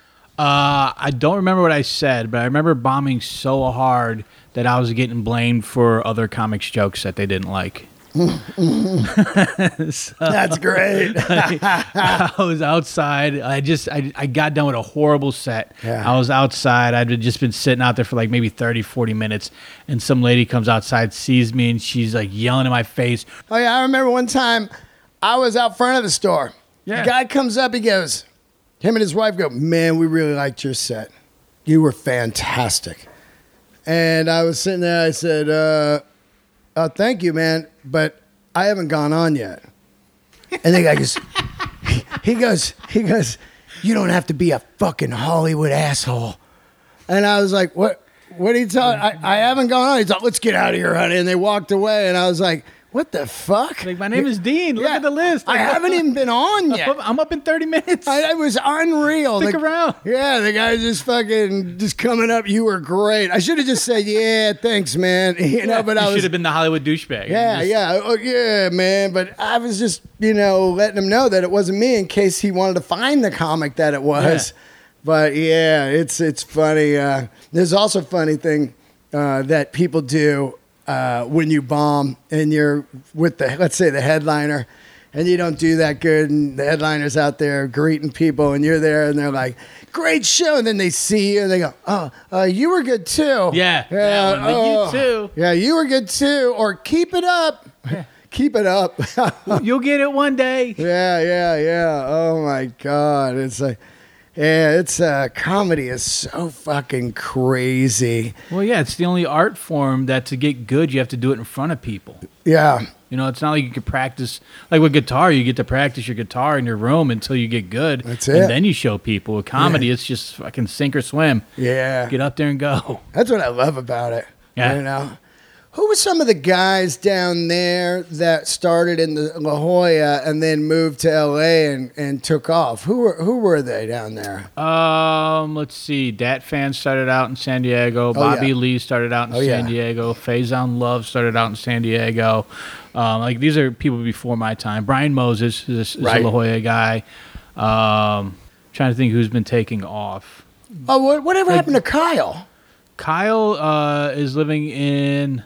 Uh, I don't remember what I said, but I remember bombing so hard that I was getting blamed for other comics' jokes that they didn't like. So, That's great. I was outside. I just I, I got done with a horrible set. Yeah. I was outside. I'd just been sitting out there for like maybe thirty, forty minutes, and some lady comes outside, sees me, and she's like yelling in my face. Oh yeah, I remember one time I was out front of the store. Yeah. The guy comes up, he goes, him and his wife go, man, we really liked your set. You were fantastic. And I was sitting there, I said, uh, oh, thank you, man, but I haven't gone on yet. And the guy goes, he goes, he goes, you don't have to be a fucking Hollywood asshole. And I was like, what, what are you talking? I, I haven't gone on. He's like, let's get out of here, honey. And they walked away. And I was like, what the fuck? Like, my name is Dean. Look Yeah, at the list. I haven't even been on yet. I'm up in thirty minutes. I, it was unreal. Stick The- around. Yeah, the guy just fucking just coming up. You were great. I should have just said, yeah, thanks, man. You know, but you I was. should have been the Hollywood douchebag. Yeah, Just- yeah, oh, yeah, man. But I was just, you know, letting him know that it wasn't me in case he wanted to find the comic that it was. Yeah. But yeah, it's it's funny. Uh, there's also a funny thing uh, that people do uh, when you bomb and you're with the, let's say, the headliner, and you don't do that good, and the headliner's out there greeting people, and you're there, and they're like, "Great show," and then they see you, and they go, "Oh, uh, you were good too." Yeah, yeah, that one, oh, you too. Yeah, you were good too, or keep it up, keep it up. You'll get it one day. Yeah, yeah, yeah. Oh my God, it's like, yeah, it's uh, comedy is so fucking crazy. Well, yeah, it's the only art form that to get good, you have to do it in front of people. Yeah. You know, it's not like you can practice. Like with guitar, you get to practice your guitar in your room until you get good. That's it. And then you show people. With comedy, Yeah. it's just fucking sink or swim. Yeah. Get up there and go. That's what I love about it. Yeah. You know? Who were some of the guys down there that started in the La Jolla and then moved to L A and, and took off? Who were who were they down there? Um, let's see. Dat Fan started out in San Diego. Bobby yeah. Lee started out in Oh, San yeah. Diego. Faison Love started out in San Diego. Um, like these are people before my time. Brian Moses is, is Right. a La Jolla guy. Um, trying to think who's been taking off. Oh, what, whatever happened to Kyle? Kyle uh, is living in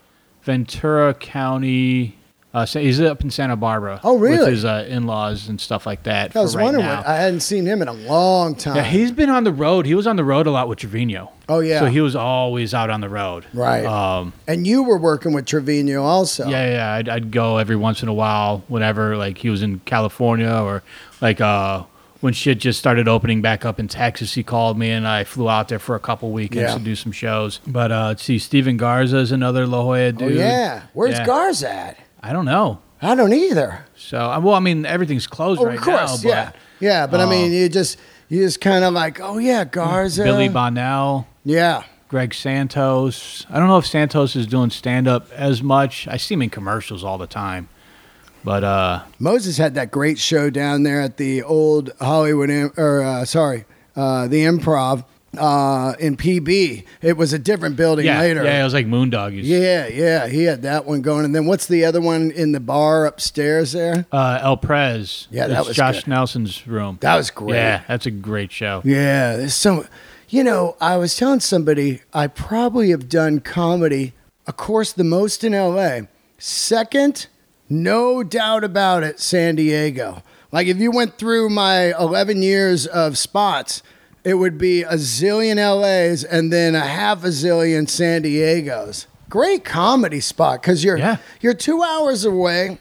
Ventura County. Uh, so he's up in Santa Barbara. Oh, really? With his uh, in-laws and stuff like that. I was for right wondering. now. What, I hadn't seen him in a long time. Yeah, he's been on the road. He was on the road a lot with Trevino. Oh, yeah. So he was always out on the road. Right. Um, And you were working with Trevino also. yeah, yeah. I'd, I'd go every once in a while, whenever like he was in California or like uh, when shit just started opening back up in Texas. He called me and I flew out there for a couple weekends Yeah. to do some shows. But uh, let's see, Steven Garza is another La Jolla Oh, dude. yeah. Where's Yeah. Garza at? I don't know. I don't either. So uh, well, I mean, everything's closed Oh, right of course, now. yeah. But Yeah, but I uh, mean, you just you just kind of like, oh, yeah, Garza. Billy Bonnell. Yeah. Greg Santos. I don't know if Santos is doing stand-up as much. I see him in commercials all the time. But, uh... Moses had that great show down there at the old Hollywood, Im- or uh, sorry, uh, the Improv uh, in P B. It was a different building yeah, later. yeah, it was like Moondoggies. yeah, yeah, he had that one going. And then what's the other one in the bar upstairs there? Uh, El Prez. Yeah, that It's was Josh good. Nelson's room. That was great. Yeah, that's a great show. Yeah, there's so, you know, I was telling somebody I probably have done comedy, of course, the most in L A. Second, no doubt about it, San Diego. Like if you went through my eleven years of spots, it would be a zillion L As and then a half a zillion San Diegos. Great comedy spot because you're Yeah. you're two hours away,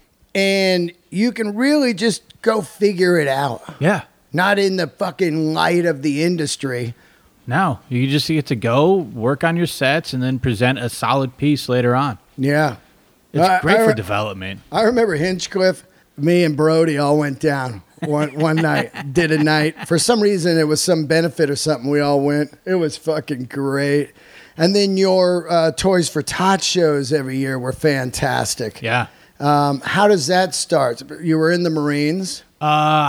and you can really just go figure it out. Yeah. Not in the fucking light of the industry. No, you just get to go, work on your sets, and then present a solid piece later on. Yeah. It's I- great I for re- development. I remember Hinchcliffe, me and Brody all went down one, one night, did a night. For some reason, it was some benefit or something. We all went. It was fucking great. And then your uh, Toys for Tots shows every year were fantastic. Yeah. Um, how does that start? You were in the Marines? Uh,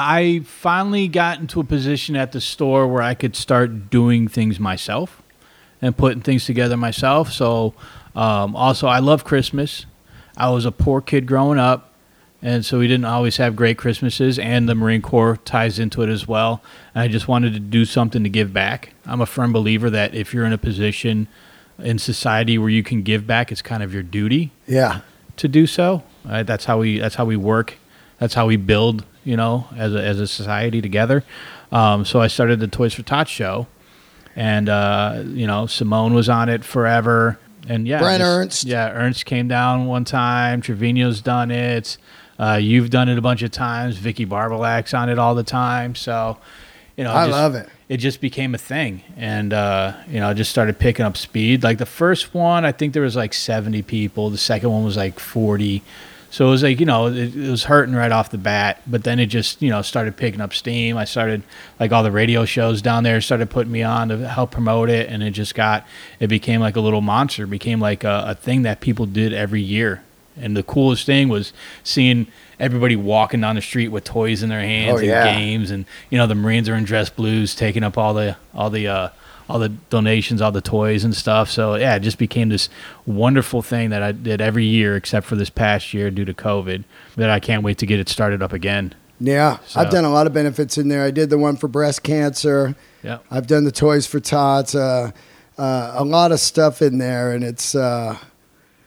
I finally got into a position at the store where I could start doing things myself and putting things together myself. So, um, also, I love Christmas. I was a poor kid growing up, and so we didn't always have great Christmases, and the Marine Corps ties into it as well. And I just wanted to do something to give back. I'm a firm believer that if you're in a position in society where you can give back, it's kind of your duty Yeah. to do so. Uh, that's how we. That's how we work. That's how we build. You know, as a as a society together. Um, so I started the Toys for Tots show, and uh, you know, Simone was on it forever. And yeah, Brent just- Ernst. Yeah, Ernst came down one time. Trevino's done it. Uh, you've done it a bunch of times. Vicky Barbalak's on it all the time. So, you know, I just- love it. It just became a thing, and uh, you know, just started picking up speed. Like the first one, I think there was like seventy people. The second one was like forty. So it was like, you know, it, it was hurting right off the bat, but then it just, you know, started picking up steam. I started, like all the radio shows down there started putting me on to help promote it, and it just got, it became like a little monster. It became like a, a thing that people did every year. And the coolest thing was seeing everybody walking down the street with toys in their hands Oh, and yeah. games, and you know, the Marines are in dress blues taking up all the all the uh, all the donations, all the toys and stuff. So yeah, it just became this wonderful thing that I did every year, except for this past year due to COVID. That I can't wait to get it started up again. Yeah. So- I've done a lot of benefits in there. I did the one for breast cancer. Yeah, I've done the Toys for Tots, uh, uh, a lot of stuff in there, and it's uh,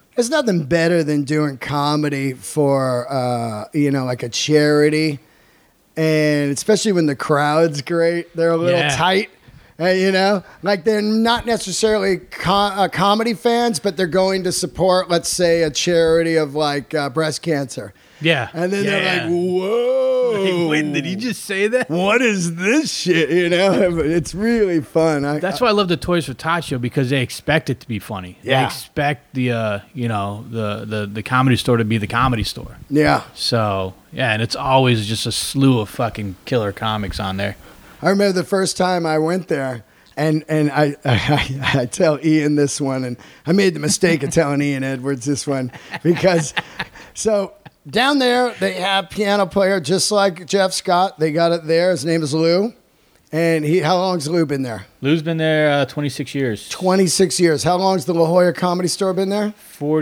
There's nothing better than doing comedy for, uh, you know, like a charity. And especially when the crowd's great. They're a little Yeah. tight. Uh, you know, like they're not necessarily co- uh, comedy fans, but they're going to support, let's say, a charity of like uh, breast cancer. Yeah. And then yeah. they're like, whoa. Wait, did he just say that? What is this shit? You know, it's really fun. I, That's why I love the Toys for Tots show, because they expect it to be funny. Yeah. They expect the, uh, you know, the, the, the comedy store to be the comedy store. yeah. So, yeah, and it's always just a slew of fucking killer comics on there. I remember the first time I went there, and, and I, I I tell Ian this one, and I made the mistake of telling Ian Edwards this one, because so down there they have piano player just like Jeff Scott. They got it there. His name is Lou, and he how long's Lou been there? Lou's been there uh, twenty-six years. twenty-six years. How long's the La Jolla Comedy Store been there?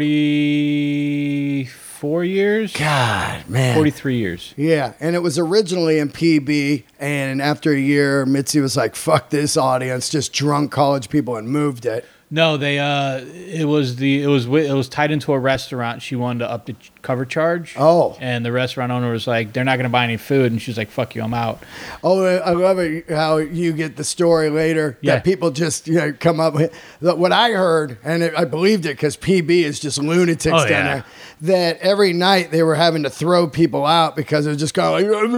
forty-four years? God, man. forty-three years. Yeah, and it was originally in P B, and after a year, Mitzi was like, fuck this audience, just drunk college people, and moved it. No, they. Uh, it was the. It was. wi- It was tied into a restaurant. She wanted to up the ch- cover charge. Oh. And the restaurant owner was like, "They're not going to buy any food," and she's like, "Fuck you, I'm out." Oh, I love it how you get the story later Yeah. that people just you know, come up with. What I heard, and it, I believed it because P B is just lunatics Oh, down yeah. there, that every night they were having to throw people out because it was just going like,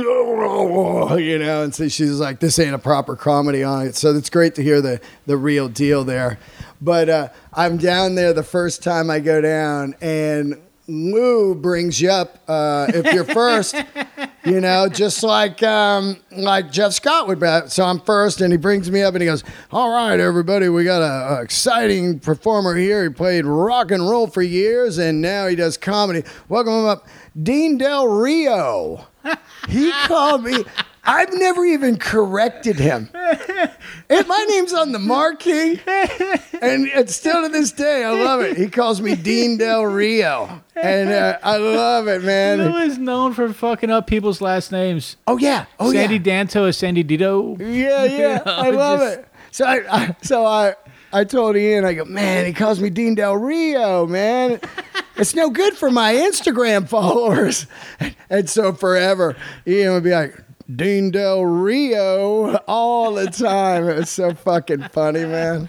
you know, and so she's like, this ain't a proper comedy on it. So it's great to hear the, the real deal there. But uh, I'm down there the first time I go down, and Lou brings you up uh, if you're first, you know, just like um, like Jeff Scott would be. So I'm first, and he brings me up, and he goes, all right, everybody, we got a, a exciting performer here. He played rock and roll for years, and now he does comedy. Welcome him up, Dean Del Rio. He called me. I've never even corrected him. And my name's on the marquee, and it's still to this day, I love it. He calls me Dean Del Rio, and uh, I love it, man. Lou is known for fucking up people's last names. Oh yeah, oh Sandy yeah, Danto is Sandy Dito. yeah, yeah. I love Just- it. So I, I, so I, I told Ian, I go, man, he calls me Dean Del Rio, man. It's no good for my Instagram followers, and so forever, Ian would be like, Dean Del Rio all the time. It was so fucking funny, man.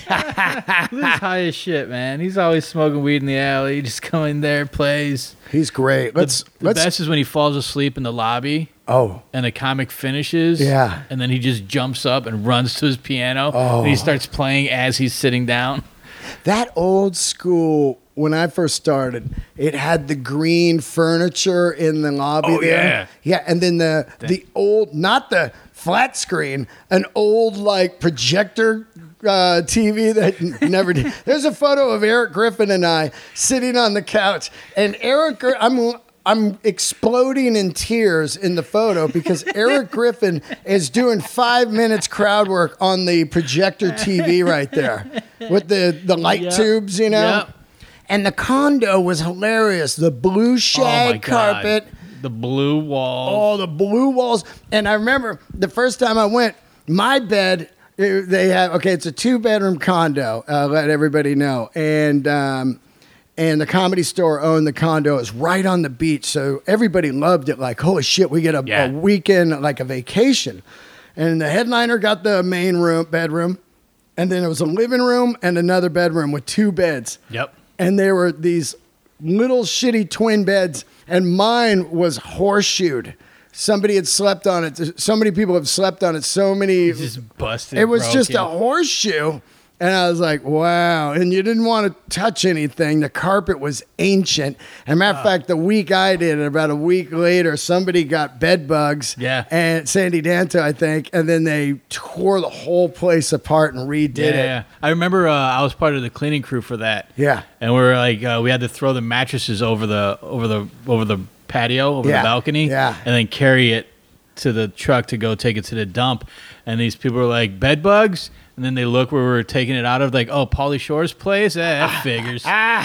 Lou's high as shit, man. He's always smoking weed in the alley. Just come in there, plays. He's great. Let's The let's. best is when he falls asleep in the lobby Oh, and the comic finishes. Yeah. And then he just jumps up and runs to his piano. Oh. And he starts playing as he's sitting down. that old school. When I first started, it had the green furniture in the lobby Oh, there. yeah. Yeah, and then the the old, not the flat screen, an old like projector uh, T V that n- never did. There's a photo of Eric Griffin and I sitting on the couch, and Eric, Gr- I'm I'm exploding in tears in the photo because Eric Griffin is doing five minutes crowd work on the projector T V right there with the the light Yep. tubes, you know. Yep. And the condo was hilarious. The blue shag oh my carpet. God. The blue wall. Oh, the blue walls. And I remember the first time I went, my bed, eh, they have, okay, it's a two bedroom condo, uh, let everybody know. And, um, and the Comedy Store owned the condo. It was right on the beach. So everybody loved it. Like, holy shit, we get a, Yeah. a weekend, like a vacation. And the headliner got the main room, bedroom. And then it was a living room and another bedroom with two beds. Yep. And there were these little shitty twin beds, and mine was horseshoed. Somebody had slept on it. So many people have slept on it. So many. It's just busted. It was just a broken. horseshoe. And I was like, wow. And you didn't want to touch anything. The carpet was ancient. As a matter of fact, the week I did it, about a week later, somebody got bed bugs. Yeah. And Sandy Danto, I think. And then they tore the whole place apart and redid Yeah, it. yeah. I remember uh, I was part of the cleaning crew for that. Yeah. And we were like, uh, we had to throw the mattresses over the over the over the patio, over Yeah, the balcony, yeah. and then carry it to the truck to go take it to the dump. And these people were like, bed bugs. And then they look where we were taking it out of, like, oh, Pauly Shore's place? Eh, that figures.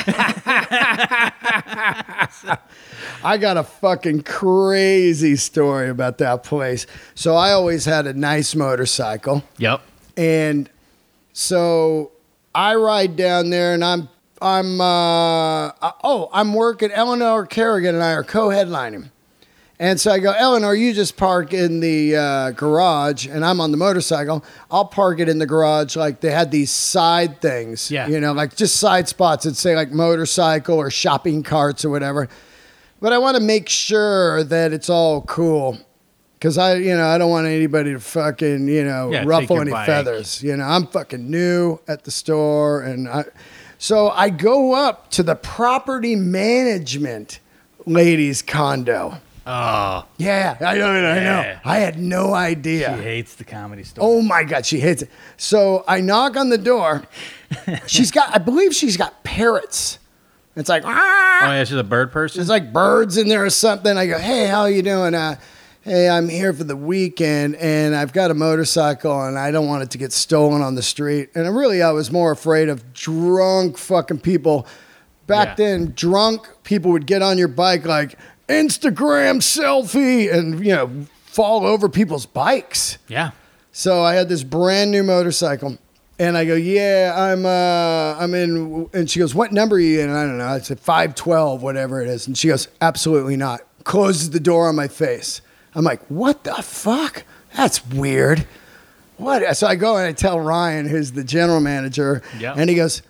I got a fucking crazy story about that place. So I always had a nice motorcycle. Yep. And so I ride down there and I'm I'm, uh, uh, oh, I'm working. Eleanor Kerrigan and I are co-headlining. And so I go, Eleanor, you just park in the uh, garage, and I'm on the motorcycle. I'll park it in the garage. Like they had these side things, Yeah. you know, like just side spots that say like motorcycle or shopping carts or whatever. But I want to make sure that it's all cool. Because I, you know, I don't want anybody to fucking, you know, Yeah, take ruffle your any bike. feathers. You know, I'm fucking new at the store. And I, so I go up to the property management lady's condo. Oh, Yeah, I know, I know. Yeah. I had no idea. she hates the Comedy Store. Oh my God, she hates it. So I knock on the door. She's got, I believe she's got parrots. It's like, ah! Oh, yeah, she's a bird person? There's like birds in there or something. I go, hey, how you doing? Uh, hey, I'm here for the weekend, and I've got a motorcycle, and I don't want it to get stolen on the street. And really, I was more afraid of drunk fucking people. Back Yeah. then, drunk people would get on your bike like, Instagram selfie, and, you know, fall over people's bikes. Yeah. So I had this brand new motorcycle, and I go, yeah, I'm uh, I'm in. And she goes, what number are you in? And I don't know. I said five twelve, whatever it is. And she goes, absolutely not. Closes the door on my face. I'm like, what the fuck? That's weird. What? So I go and I tell Ryan, who's the general manager, Yep. and he goes,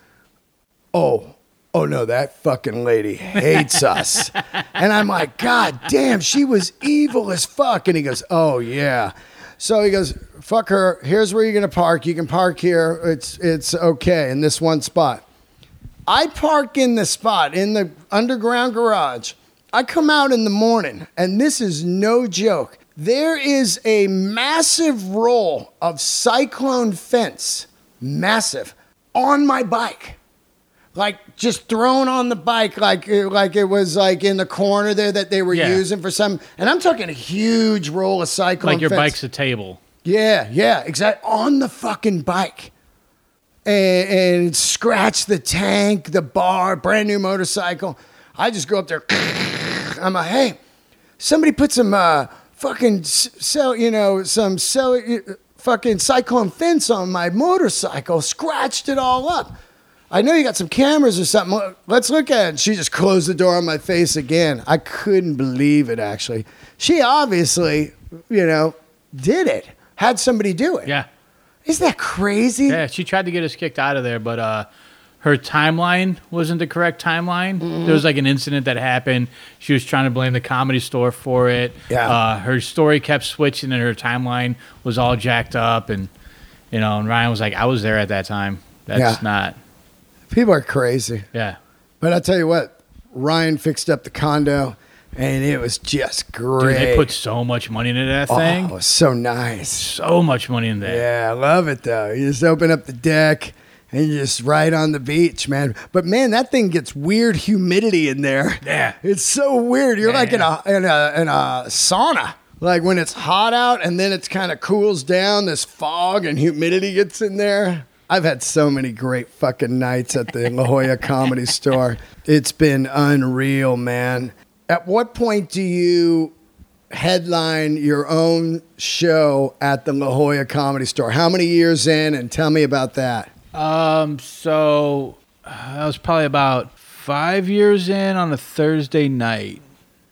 oh. Oh no, that fucking lady hates us. And I'm like, God damn, she was evil as fuck. And he goes, oh yeah. So he goes, fuck her. Here's where you're gonna park. You can park here. It's it's okay in this one spot. I park in the spot in the underground garage. I come out in the morning, and this is no joke. There is a massive roll of cyclone fence, massive, on my bike. Like just thrown on the bike, like like it was like in the corner there that they were Yeah. using for some. And I'm talking a huge roll of cyclone Like your fence. bike's a table. Yeah, yeah, exactly. On the fucking bike. And, and scratch the tank, the bar, brand new motorcycle. I just go up there. I'm like, hey, somebody put some uh, fucking s- sell, you know, some sell, uh, fucking cyclone fence on my motorcycle. Scratched it all up. I know you got some cameras or something. Let's look at it. She just closed the door on my face again. I couldn't believe it, actually. She obviously, you know, did it. Had somebody do it. Yeah. Isn't that crazy? Yeah, she tried to get us kicked out of there, but uh, her timeline wasn't the correct timeline. Mm-hmm. There was like an incident that happened. She was trying to blame the Comedy Store for it. Yeah. Uh, her story kept switching, and her timeline was all jacked up. And you know, and Ryan was like, "I was there at that time. That's Yeah. not." People are crazy. Yeah. But I'll tell you what, Ryan fixed up the condo, and it was just great. Dude, they put so much money into that oh, thing. it was so nice. So much money in there. Yeah, I love it, though. You just open up the deck, and you're just right on the beach, man. But, man, that thing gets weird humidity in there. Yeah. It's so weird. You're Yeah, like yeah. in a in a in a sauna. Like when it's hot out and then it's kind of cools down, this fog and humidity gets in there. I've had so many great fucking nights at the La Jolla Comedy Store. It's been unreal, man. At what point do you headline your own show at the La Jolla Comedy Store? How many years in? And tell me about that. Um. So uh, I was probably about five years in on a Thursday night,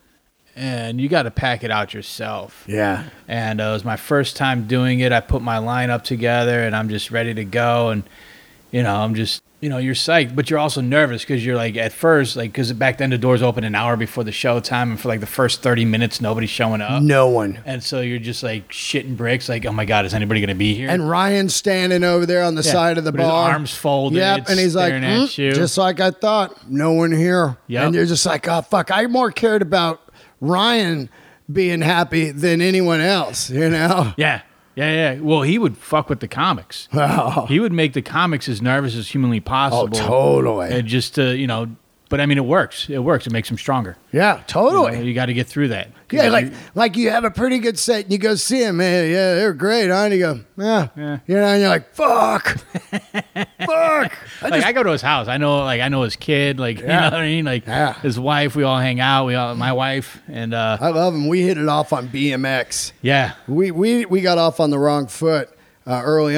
and you got to pack it out yourself. Yeah. And uh, it was my first time doing it. I put my lineup together, and I'm just ready to go. And you know, I'm just, you know, you're psyched, but you're also nervous because you're like, at first, like, because back then the doors open an hour before the show time, and for like the first thirty minutes, nobody's showing up. No one. And so you're just like shitting bricks, like, oh my God, is anybody going to be here? And Ryan's standing over there on the Yeah, side of the with his bar. arms folded, Yep, and he's like, staring at "Mm, you." just like I thought, no one here. Yep. And you're just like, oh, fuck. I more cared about Ryan being happy than anyone else, you know? Yeah. Yeah, yeah. Well, he would fuck with the comics. Oh, He would make the comics as nervous as humanly oh possible. totally. And just to, you know, but I mean, it works. It works. It makes them stronger. yeah, You, totally. know, you got to get through that. Yeah, like like you have a pretty good set and you go see them, man. Yeah, they're great, huh? And you go, yeah. Yeah. You know, and you're like, fuck. fuck. I Like, just, I go to his house. I know, like, I know his kid. Like, you Yeah. know what I mean? Like, Yeah. his wife. We all hang out. We all, my wife, and uh, I love them. We hit it off on B M X. yeah, We we we got off on the wrong foot uh, early on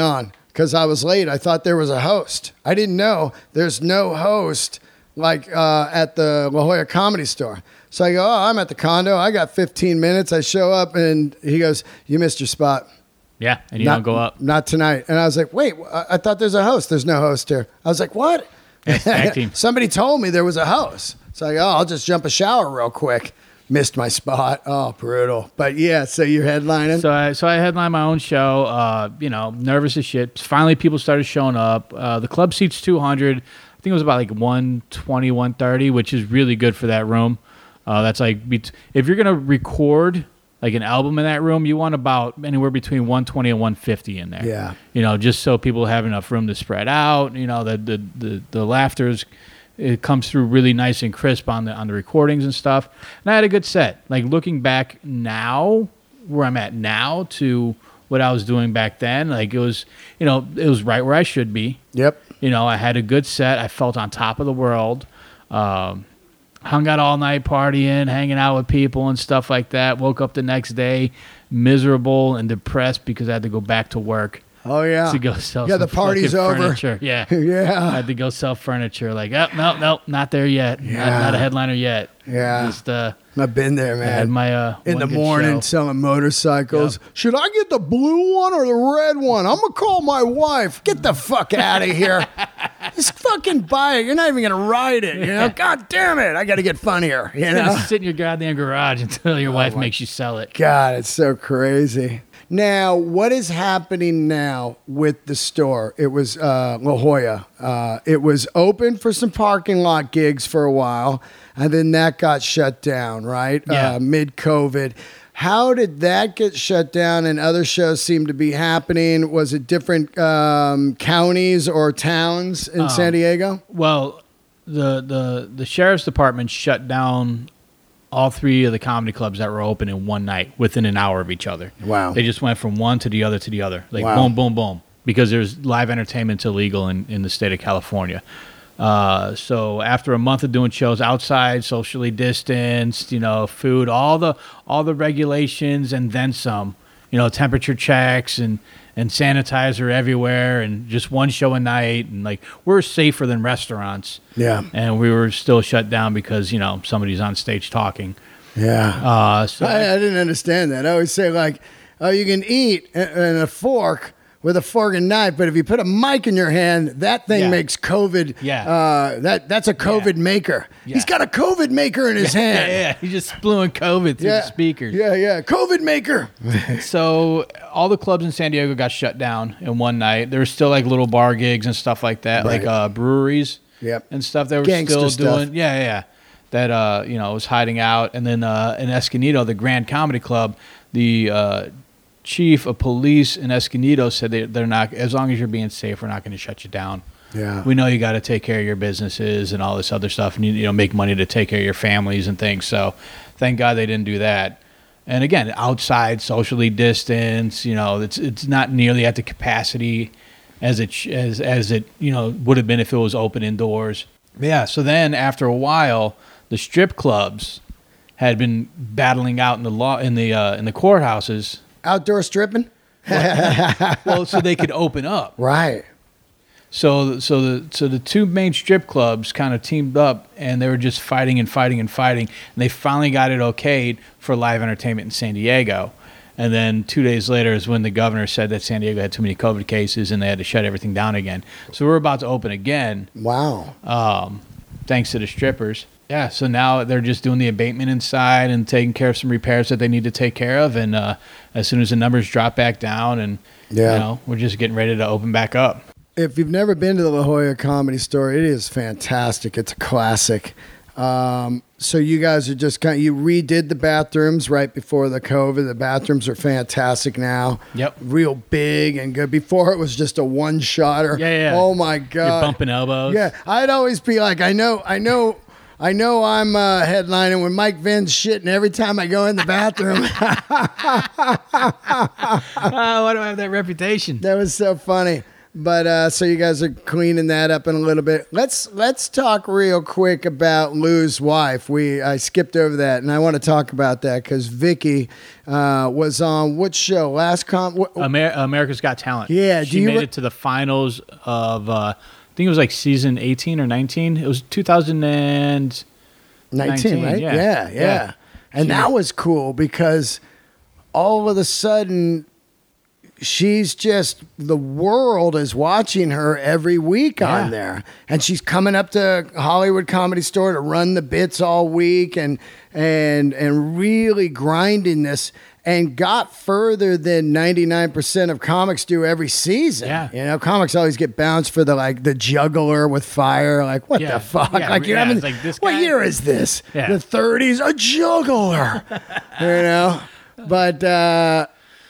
because I was late. I thought there was a host. I didn't know there's no host like uh, at the La Jolla Comedy Store. So I go, oh, I'm at the condo. I got fifteen minutes. I show up, and he goes, you missed your spot. Yeah, and you not, don't go up. Not tonight. And I was like, wait, I, I thought there's a host. There's no host here. I was like, what? Tag team. Somebody told me there was a host. So I go, oh, I'll just jump a shower real quick. Missed my spot. Oh, brutal. But yeah, so you're headlining. So I so I headlined my own show. Uh, you know, nervous as shit. Finally, people started showing up. Uh, the club seats two hundred. I think it was about like one twenty, one thirty, which is really good for that room. Uh, that's like if you're gonna record like an album in that room, you want about anywhere between one twenty and one fifty in there. Yeah. You know, just so people have enough room to spread out. You know, the the the, the laughter's. It comes through really nice and crisp on the on the recordings and stuff. And I had a good set. Like looking back now, where I'm at now to what I was doing back then, like it was, you know, it was right where I should be. Yep. You know, I had a good set. I felt on top of the world. Um, hung out all night partying, hanging out with people and stuff like that. Woke up the next day miserable and depressed because I had to go back to work. Oh, yeah. To go sell yeah, some the party's over. Furniture. Yeah. yeah. I had to go sell furniture. Like, oh, no, no, not there yet. Yeah. Not, not a headliner yet. Yeah. Just, uh, I've been there, I had man. my, uh, In the one good morning, show. selling motorcycles. Yep. Should I get the blue one or the red one? I'm going to call my wife. Get the fuck out of here. Just fucking buy it. You're not even going to ride it. You know? God damn it. I got to get funnier. You know? Just sit in your goddamn garage until your wife my- makes you sell it. God, it's so crazy. Now, what is happening now with the store? It was uh, La Jolla. Uh, it was open for some parking lot gigs for a while, and then that got shut down, right? Yeah. Uh, mid-COVID. How did that get shut down and other shows seem to be happening? Was it different um, counties or towns in Um, San Diego? Well, the, the, the sheriff's department shut down all three of the comedy clubs that were open in one night within an hour of each other. Wow. They just went from one to the other to the other. Like, Wow. boom, boom, boom. Because there's live entertainment illegal in, in the state of California. Uh, so after a month of doing shows outside, socially distanced, you know, food, all the all the regulations and then some, you know, temperature checks and, and sanitizer everywhere and just one show a night. And like, we're safer than restaurants. Yeah. And we were still shut down because, you know, somebody's on stage talking. Yeah. Uh, so I, I didn't understand that. I always say, like, oh, you can eat in in a fork with a fork and knife, but if you put a mic in your hand, that thing Yeah. makes COVID. Yeah. Uh, that that's a COVID Yeah. maker. Yeah. He's got a COVID maker in his yeah, hand. yeah, he's just spewing COVID through the speakers. Yeah, yeah. COVID maker. So all the clubs in San Diego got shut down in one night. There were still like little bar gigs and stuff like that, Right. like uh, breweries Yep. and stuff that were Gangster still stuff. doing. Yeah, yeah, yeah. That uh, you know, was hiding out. And then uh, in Escondido, the Grand Comedy Club, the uh, chief of police in Escondido said they, they're not, as long as you're being safe, we're not going to shut you down. Yeah. We know you got to take care of your businesses and all this other stuff, and you, you know, make money to take care of your families and things. So, thank God they didn't do that. And again, outside, socially distanced. You know, it's it's not nearly at the capacity as it sh- as as it you know would have been if it was open indoors. But yeah. So then, after a while, the strip clubs had been battling out in the law in the uh, in the courthouses. Outdoor stripping. Well, so they could open up. Right. So, so the so the two main strip clubs kind of teamed up, and they were just fighting and fighting and fighting, and they finally got it okayed for live entertainment in San Diego. And then two days later is when the governor said that San Diego had too many COVID cases, and they had to shut everything down again. So we're about to open again, Wow. um, thanks to the strippers. Yeah, so now they're just doing the abatement inside and taking care of some repairs that they need to take care of, and uh, as soon as the numbers drop back down, and Yeah. you know, we're just getting ready to open back up. If you've never been to the La Jolla Comedy Store, it is fantastic. It's a classic. Um, so you guys are just kind of, you redid the bathrooms right before the COVID. The bathrooms are fantastic now. Yep. Real big and good. Before it was just a one shotter. Yeah, yeah. Oh my God. You're bumping elbows. Yeah. I'd always be like, I know, I know, I know I'm uh, headlining when Mike Vinn's shitting every time I go in the bathroom. Oh, why do I have that reputation? That was so funny. But uh, so you guys are cleaning that up in a little bit. Let's let's talk real quick about Lou's wife. We I skipped over that, and I want to talk about that because Vicky uh, was on what show? Last com. What, Amer- America's Got Talent. Yeah, she do you made re- it to the finals of. Uh, I think it was like season eighteen or nineteen. It was two thousand nineteen, nineteen, right? Yeah, yeah, yeah. yeah. And She- that was cool because all of a sudden she's just, the world is watching her every week Yeah. on there. And she's coming up to Hollywood Comedy Store to run the bits all week and and and really grinding this, and got further than ninety-nine percent of comics do every season. Yeah. You know, comics always get bounced for the like the juggler with fire. Like, what Yeah. the fuck? Yeah, like, you yeah, know, it's like, this what guy- year is this? Yeah. The thirties, a juggler. You know? But uh,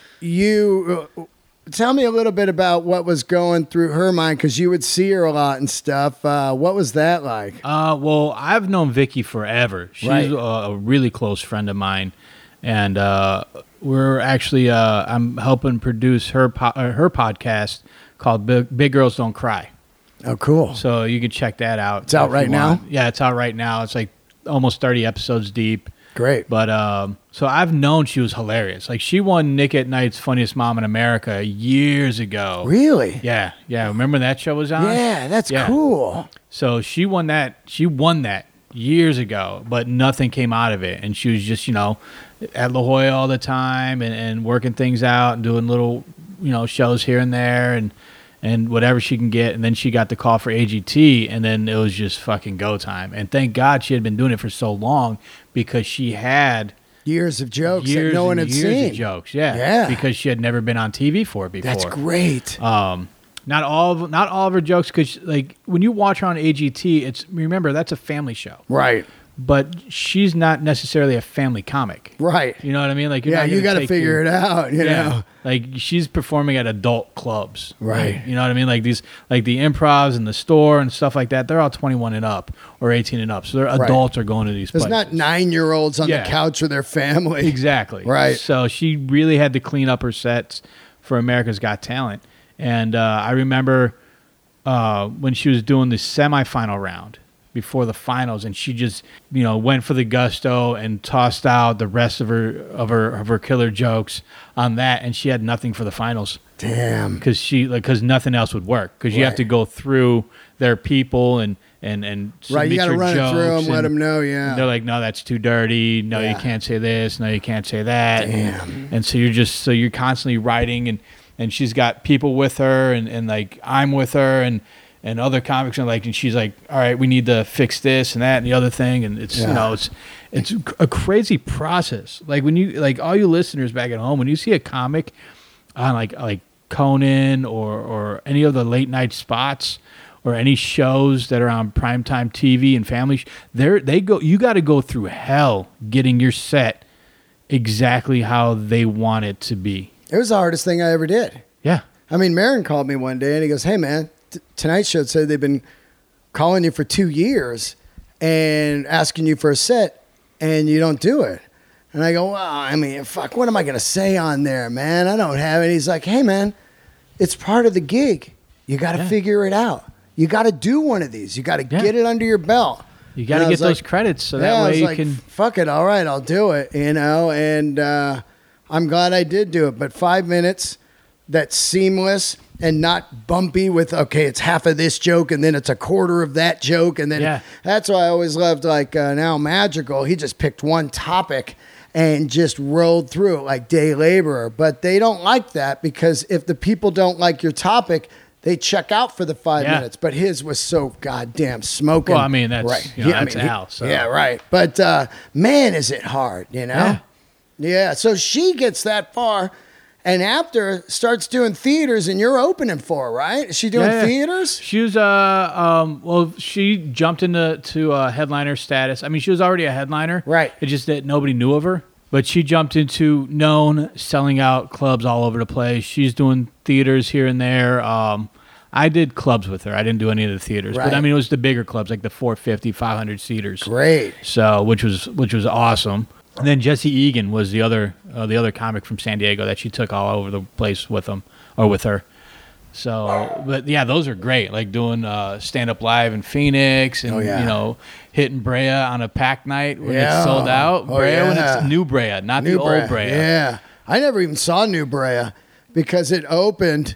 you uh, tell me a little bit about what was going through her mind, because you would see her a lot and stuff. Uh, what was that like? Uh, well, I've known Vicky forever. She's Right. a, a really close friend of mine, and uh, we're actually uh, I'm helping produce her po- uh, her podcast called Big, Big Girls Don't Cry. Oh, cool. So you can check that out. It's out if right you now? want. Yeah, it's out right now. It's like almost thirty episodes deep. Great. But um, so I've known she was hilarious. Like she won Nick at Night's Funniest Mom in America years ago. Really? Yeah, yeah. Remember when that show was on? Yeah, that's Yeah. cool. So she won that. She won that years ago, but nothing came out of it. And she was just, you know, at La Jolla all the time and, and working things out and doing little, you know, shows here and there and and whatever she can get. And then she got the call for A G T, and then it was just fucking go time. And thank God she had been doing it for so long, because she had Years of jokes years that no one and had years seen. of jokes. Yeah, Yeah. because she had never been on T V for it before. That's great. Um, not all of not all of her jokes, because like when you watch her on A G T, it's remember that's a family show, Right. but she's not necessarily a family comic. Right. You know what I mean? Like, you're Yeah, not you gonna got to take figure your- it out, you yeah, know. like she's performing at adult clubs, Right. Like, you know what I mean? Like these, like the improvs and the store and stuff like that. They're all twenty-one and up or eighteen and up, so they're Right. adults are going to these There's places. not nine-year-olds on Yeah. the couch with their family. Exactly. Right. So she really had to clean up her sets for America's Got Talent. And uh, I remember uh, when she was doing the semifinal round before the finals, and she just, you know, went for the gusto and tossed out the rest of her of her of her killer jokes on that, and she had nothing for the finals Damn. because she like because nothing else would work, because you have Right. to go through their people and and and Right, you submit got to your run it through jokes them, let and- them know, yeah. they're like, no, that's too dirty. No, Yeah. you can't say this. No, you can't say that. Damn. And so you're just so you're constantly writing, and and she's got people with her, and, and like I'm with her, and and other comics are like, and she's like, all right, we need to fix this and that and the other thing, and it's Yeah. you know it's it's a crazy process. Like when you like all you listeners back at home, when you see a comic on like like Conan or or any of the late night spots, or any shows that are on primetime T V and family, sh- they're, they go, you got to go through hell getting your set exactly how they want it to be. It was the hardest thing I ever did. Yeah. I mean, Marin called me one day and he goes, hey, man, t- Tonight Show said they've been calling you for two years and asking you for a set, and you don't do it. And I go, well, I mean, fuck, what am I going to say on there, man? I don't have it. He's like, hey, man, it's part of the gig. You got to Yeah. figure it out. You got to do one of these. You got to Yeah. get it under your belt. You got And to I get was those like- credits so Yeah, that I way was you like, can. fuck it, all right, I'll do it, you know, and uh, I'm glad I did do it. But five minutes, that's seamless and not bumpy with, okay, it's half of this joke and then it's a quarter of that joke. And then Yeah. that's why I always loved, like, uh, Now Magical. He just picked one topic and just rolled through it like Day Laborer. But they don't like that, because if the people don't like your topic, they check out for the five Yeah. minutes. But his was so goddamn smoking. Well, I mean, that's- right. you know, Yeah, I that's mean, he- Al, so. Yeah, right. But uh, man, is it hard, you know? Yeah. Yeah. So she gets that far, and after starts doing theaters, and you're opening for her, right? Is she doing Yeah, yeah. theaters? She was, uh, um, well, she jumped into to uh, headliner status. I mean, she was already a headliner. Right. It's just that nobody knew of her. But she jumped into known, selling out clubs all over the place. She's doing theaters here and there. Um, I did clubs with her. I didn't do any of the theaters. But, Right. I mean, it was the bigger clubs, like the four fifty, five hundred seaters. Great. So, which was which was awesome. And then Jesse Egan was the other uh, the other comic from San Diego that she took all over the place with him or with her. So, but yeah, those are great. Like doing uh, stand up live in Phoenix, and Oh, yeah. you know, hitting Brea on a pack night when Yeah. it's sold out. Oh, Brea when yeah. it's New Brea, not New the old Brea. Yeah. I never even saw New Brea because it opened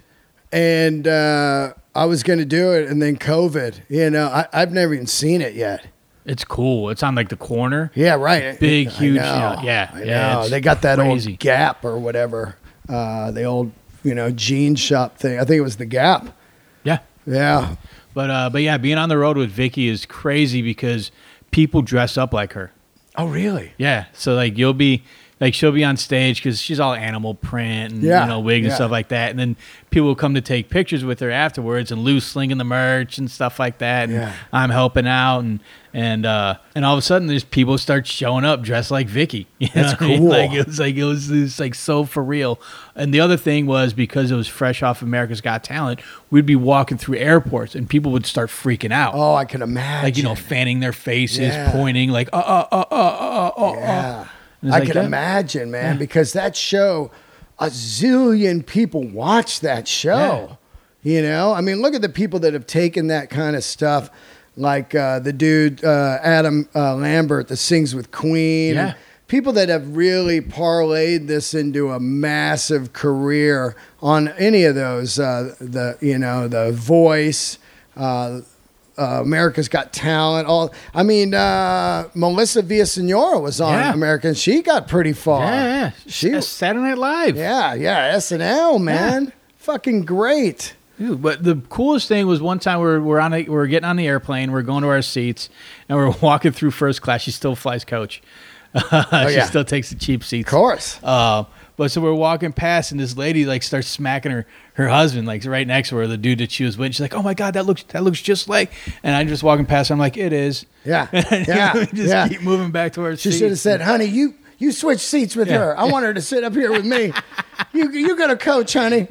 and uh, I was going to do it and then COVID. You know, I, I've never even seen it yet. It's cool. It's on like the corner. Yeah, right. Big, I huge. know. Yeah, I yeah. know. it's They got that crazy. old Gap or whatever, uh, the old, you know, jean shop thing. I think it was the Gap. Yeah, Yeah. but uh, but yeah, being on the road with Vicky is crazy because people dress up like her. Oh, really? Yeah, so like you'll be like she'll be on stage because she's all animal print and Yeah, you know wig and yeah. stuff like that, and then people will come to take pictures with her afterwards, and Lou's slinging the merch and stuff like that, and Yeah. I'm helping out, and and uh, and all of a sudden there's people start showing up dressed like Vicky. You know That's what I mean? cool. Like it was like it was, it was like so for real. And the other thing was because it was fresh off America's Got Talent, we'd be walking through airports and people would start freaking out. Oh, I can imagine. Like, you know, fanning their faces, Yeah. pointing, like, uh, uh, uh, uh, uh, uh, uh. Yeah. And it's I like, can yeah. imagine, man, because that show, a zillion people watch that show. You know, I mean, look at the people that have taken that kind of stuff, like uh, the dude uh, Adam uh, Lambert that sings with Queen. Yeah. And people that have really parlayed this into a massive career on any of those. Uh, the you know the Voice. Uh, Uh, America's Got Talent. All I mean, uh, Melissa Villasenora was on Yeah. American. She got pretty far. Yeah, yeah. She, That's Saturday Night Live. yeah, yeah. S N L, man, fucking great. Dude, but the coolest thing was one time we're we're on a, we're getting on the airplane, we're going to our seats, and we're walking through first class. She still flies coach. she Oh, yeah. still takes the cheap seats. Of course. Uh, but so we're walking past, and this lady like starts smacking her her husband like right next to her, the dude that she was with. She's like, "Oh my god, that looks that looks just like." And I'm just walking past. I'm like, "It is." Yeah, And yeah, we just yeah. keep moving back to our She seats. should have said, "Honey, you you switch seats with Yeah. her. I want her to sit up here with me. you you got a coach, honey."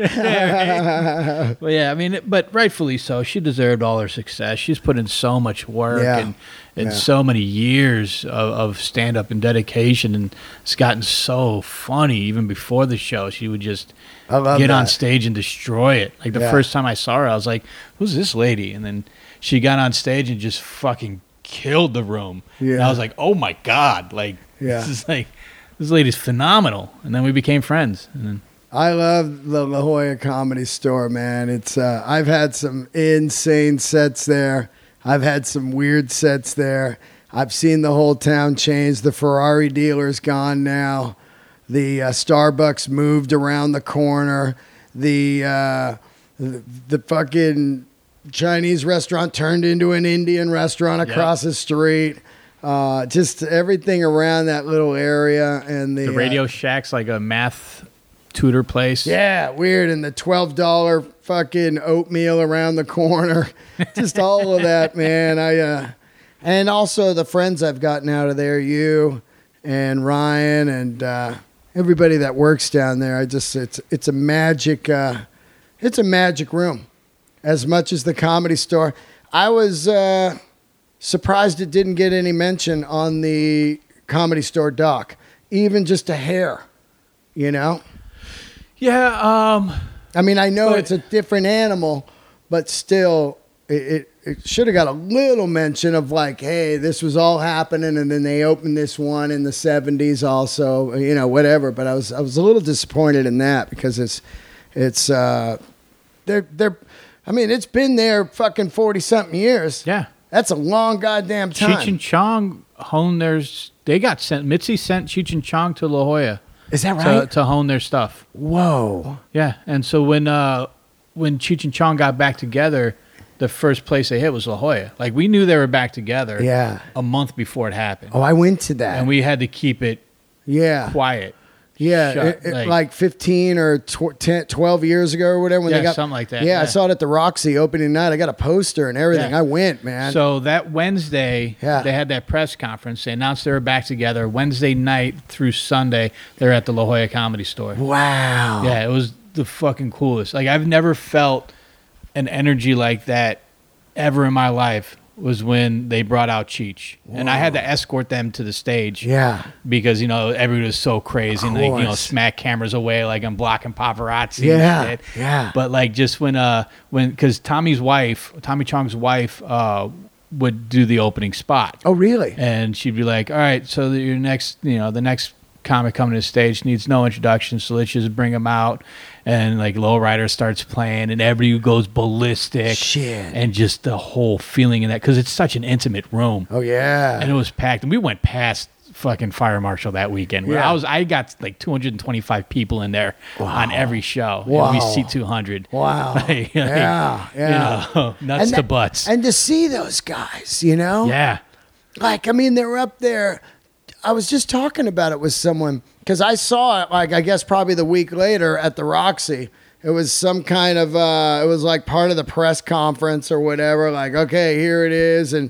Well, yeah, I mean, it- but rightfully so. She deserved all her success. She's put in so much work Yeah. and, and Yeah. so many years of, of stand up and dedication, and it's gotten so funny. Even before the show, she would just I love get on that. stage and destroy it. Like the Yeah. first time I saw her, I was like, "Who's this lady?" And then she got on stage and just fucking killed the room. And Yeah. I was like, "Oh my god!" Like Yeah. this is like this lady's phenomenal. And then we became friends. And then, I love the La Jolla Comedy Store, man. It's uh, I've had some insane sets there. I've had some weird sets there. I've seen the whole town change. The Ferrari dealer's gone now. The uh, Starbucks moved around the corner. The, uh, the the fucking Chinese restaurant turned into an Indian restaurant across the street. Uh, just everything around that little area and the, the Radio Shack's like a math tutor place. yeah, weird. And the twelve dollar fucking oatmeal around the corner. Just all of that, man. I uh, and also the friends I've gotten out of there, you and Ryan and uh, everybody that works down there. I just it's it's a magic uh, it's a magic room. As much as the Comedy Store, I was uh, surprised it didn't get any mention on the Comedy Store doc, even just a hair. You know. Yeah, um, I mean, I know But- it's a different animal, but still, it, it, it should have got a little mention of like, hey, this was all happening, and then they opened this one in the seventies, also, you know, whatever. But I was I was a little disappointed in that because it's it's uh, they're they're, I mean, it's been there fucking forty something years. yeah. That's a long goddamn time. Cheech and Chong honed theirs. They got sent. Mitzi sent Cheech and Chong to La Jolla Is that to, right? to hone their stuff. Whoa. Yeah, and so when uh, when Cheech and Chong got back together, the first place they hit was La Jolla. Like we knew they were back together. Yeah. a month before it happened, Oh, I went to that. and we had to keep it yeah. quiet. Yeah, Shut, it- it- like- like, fifteen or tw- ten, twelve years ago or whatever. When Yeah, they got something like that, Yeah, I yeah. saw it at the Roxy opening night. I got a poster and everything. Yeah. I went, man. So that Wednesday, Yeah. they had that press conference. They announced they were back together. Wednesday night through Sunday, they're at the La Jolla Comedy Store. wow. Yeah, it was the fucking coolest. Like I've never felt an energy like that ever in my life was when they brought out Cheech. Whoa. And I had to escort them to the stage. Yeah. Because, you know, everybody was so crazy. And, like, you know, smack cameras away like I'm blocking paparazzi. Yeah. And shit. Yeah. But, like, just when, uh, when, because Tommy's wife, Tommy Chong's wife, uh, would do the opening spot. Oh, really? And she'd be like, all right, so the, your next, you know, the next comic coming to the stage needs no introduction, so let's just bring him out. And like Lowrider starts playing and everybody goes ballistic. Shit. And just the whole feeling in that, because it's such an intimate room. Oh, yeah. And it was packed. And we went past fucking Fire Marshal that weekend. Where Yeah. I was, I got like two hundred twenty-five people in there Wow. on every show. Wow. And we seat two hundred. Wow. Like, like, yeah. Yeah. You know, nuts and to that- butts. And to see those guys, you know? Yeah. Like, I mean, they were up there. I was just talking about it with someone because I saw it, like, I guess probably the week later at the Roxy. It was some kind of, uh, it was like part of the press conference or whatever. Like, okay, here it is. And,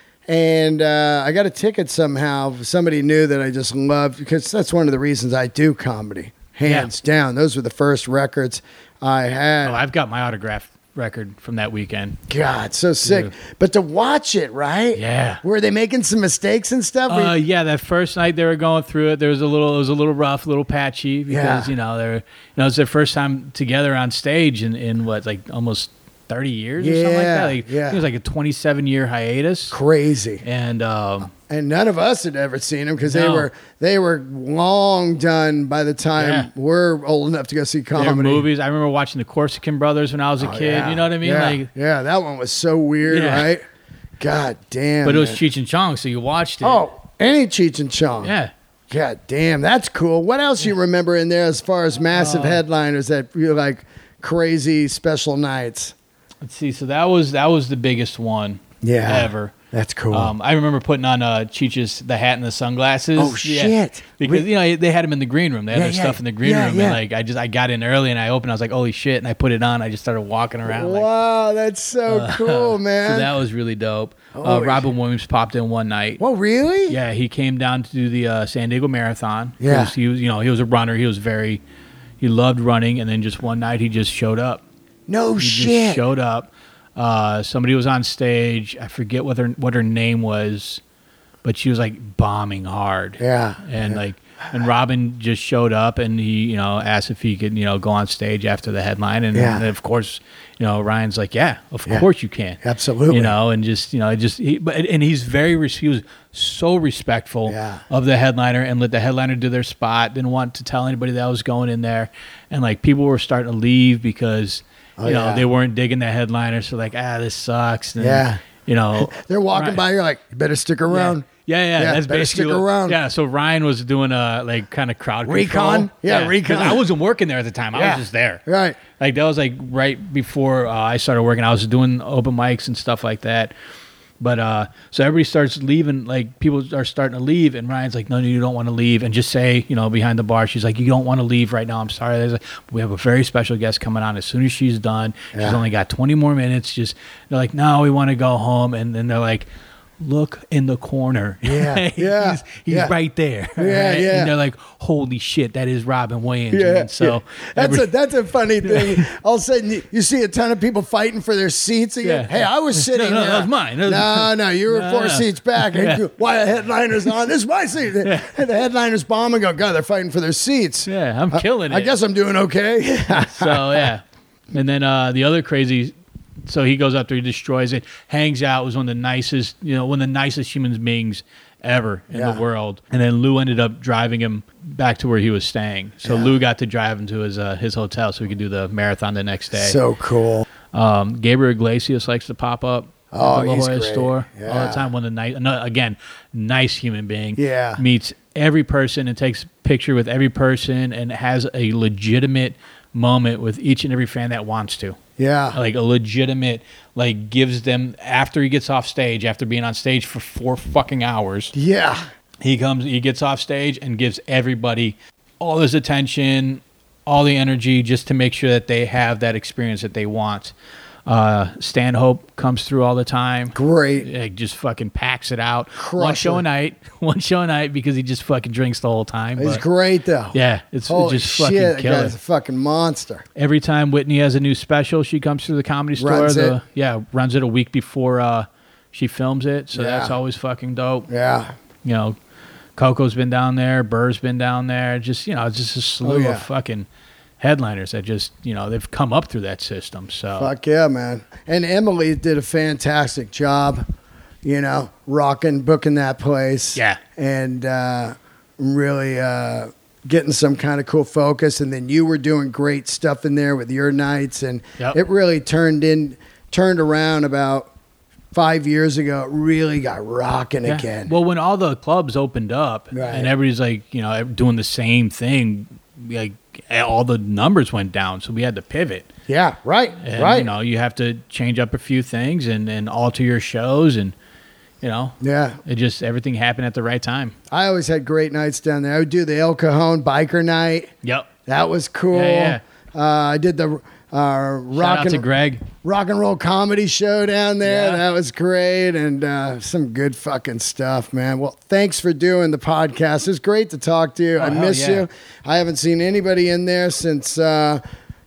and uh, I got a ticket somehow. Somebody knew that I just loved, because that's one of the reasons I do comedy. Hands Yeah. down. Those were the first records I had. Oh, I've got my autograph record from that weekend. God, so sick. Yeah. But to watch it, right? Yeah. Were they making some mistakes and stuff? Were Uh, you- yeah, that first night they were going through it. There was a little, it was a little rough, a little patchy because Yeah. you know they're, you know, it's their first time together on stage in, in what, like almost thirty years or something like Yeah, that. Like, yeah. I think it was like a twenty-seven year hiatus, Crazy. and um, And none of us had ever seen them because they No. were they were long done by the time Yeah. we're old enough to go see their comedy. movies. I remember watching the Corsican Brothers when I was a Oh, kid. yeah. You know what I mean? Yeah. Like, yeah, that one was so weird, Yeah. right? God damn. but it was man. Cheech and Chong, so you watched it. Oh, any Cheech and Chong. yeah. God damn, that's cool. What else you remember in there as far as massive Uh, headliners that you like crazy special nights? Let's see. So that was that was the biggest one Yeah. ever. That's cool. Um, I remember putting on uh, Cheech's the hat and the sunglasses. Oh, Yeah. shit. Because Re- you know they had him in the green room. They had Yeah, their yeah. stuff in the green Yeah, room, yeah. and like I just I got in early and I opened. I was like, holy shit! And I put it on. I just started walking around. Like, wow, that's so cool, man. so that was really dope. Uh, Holy Robin Williams popped in one night. Whoa, really? Yeah, he came down to do the uh, San Diego Marathon. Yeah. 'Cause he was, you know, he was a runner. He was very, he loved running, and then just one night he just showed up. No He shit. just showed up. Uh, somebody was on stage. I forget what her what her name was, but she was like bombing hard. Yeah. And yeah. like, and Robin just showed up, and he, you know, asked if he could, you know, go on stage after the headline, and, Yeah. and of course, you know, Ryan's like, yeah, of Yeah. course you can, Absolutely. you know, and just, you know, it just, he, but and he's very, res- he was so respectful Yeah. of the headliner and let the headliner do their spot. Didn't want to tell anybody that was going in there, and like people were starting to leave because. Oh, you know, yeah. they weren't digging the headliner, so like, ah, this sucks. And, Yeah. you know, They're walking Ryan- by, you're like, you better stick around. Yeah, yeah, Yeah, that's better basically stick what- around. Yeah, so Ryan was doing a like kind of crowd Recon? control. Yeah, 'cause recon. I wasn't working there at the time. I Yeah. was just there. Right. Like that was like right before uh, I started working. I was doing open mics and stuff like that. But uh, so everybody starts leaving. Like people are starting to leave, and Ryan's like, "No, no, you don't want to leave." And just say, you know, behind the bar, she's like, "You don't want to leave right now. I'm sorry. There's a, we have a very special guest coming on. As soon as she's done, Yeah. she's only got twenty more minutes. Just they're like, no, we want to go home." And then they're like, look in the corner. Yeah, yeah, he's he's yeah. right there. Yeah, right? yeah. And they're like, holy shit, that is Robin Williams. Yeah, And so yeah. that's every- a that's a funny thing. All of a sudden, you, you see a ton of people fighting for their seats again. Yeah. Hey, I was sitting No, no, there. that was mine. That was- no, no, you were No, four no. seats back. Yeah. Why a headliner's on? This is my seat. The, the headliner's bomb and go, God, they're fighting for their seats. yeah, I'm killing it. I guess I'm doing okay. So yeah, and then uh, the other crazy. So he goes up there, he destroys it, hangs out. Was one of the nicest, you know, one of the nicest human beings ever in Yeah. the world. And then Lou ended up driving him back to where he was staying. So Yeah. Lou got to drive him to his uh, his hotel so he could do the marathon the next day. So cool. Um, Gabriel Iglesias likes to pop up Oh, at the La he's Jolla great. store all Yeah. the time. One of the nice, no, again, nice human being. Yeah. Meets every person and takes a picture with every person and has a legitimate moment with each and every fan that wants to. Yeah. Like a legitimate, like gives them after he gets off stage, after being on stage for four fucking hours. Yeah. He comes, he gets off stage and gives everybody all his attention, all the energy, just to make sure that they have that experience that they want. Uh, Stanhope comes through all the time. Great. Like, just fucking packs it out. One Crusher. show a night, one show a night because he just fucking drinks the whole time. He's but- great, though. Yeah, it's Holy just shit, fucking that killer. guy's a fucking monster. Every time Whitney has a new special, she comes through the Comedy Store. Runs the, it. Yeah, runs it a week before uh, She films it, so Yeah. that's always fucking dope. Yeah. You know, Coco's been down there, Burr's been down there. Just, you know, it's just a slew Oh, yeah. of fucking headliners that just, you know, they've come up through that system. So Fuck yeah, man. And Emily did a fantastic job, you know, rocking, booking that place. Yeah. And uh, really uh, getting some kind of cool focus. And then you were doing great stuff in there with your nights. And Yep. it really turned in, turned around about five years ago. It really got rocking Yeah. again. Well, when all the clubs opened up Right. and everybody's like, you know, doing the same thing, like all the numbers went down, so we had to pivot. yeah, right, And, right. You know, you have to change up a few things and, and alter your shows, and you know, Yeah. it just everything happened at the right time. I always had great nights down there. I would do the El Cajon biker night. Yep. That was cool. Yeah, Uh, I did the uh, Shout rock out to and, Greg. rock and roll comedy show down there. Yeah. That was great, and uh, some good fucking stuff, man. Well, thanks for doing the podcast. It's great to talk to you. Oh, I hell miss yeah. you. I haven't seen anybody in there since, uh,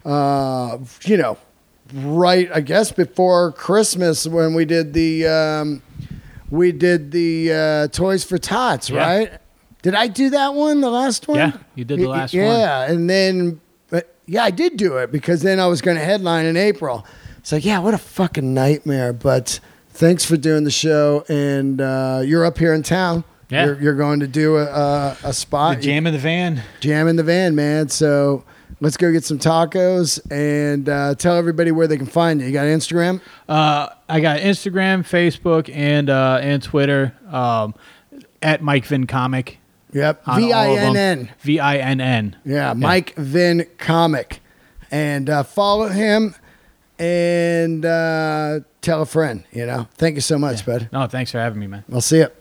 uh, you know, right, I guess before Christmas when we did the um, we did the uh, Toys for Tots, Yeah. right? Did I do that one, the last one? Yeah, you did the Y- last one. Yeah, and then, but yeah, I did do it because then I was going to headline in April. It's like, yeah, what a fucking nightmare. But thanks for doing the show, and uh, you're up here in town. Yeah. You're, you're going to do a, a, a spot. The jam in the van. Jam in the van, man. So let's go get some tacos and uh, tell everybody where they can find you. You got Instagram? Uh, I got Instagram, Facebook, and uh, and Twitter um, at Mike Vin Comic. Yep. on V I all of N them. N. V I N N. Yeah, Mike Vin Comic. And uh, follow him and uh, tell a friend, you know. Thank you so much, bud. No, thanks for having me, man. I'll see you.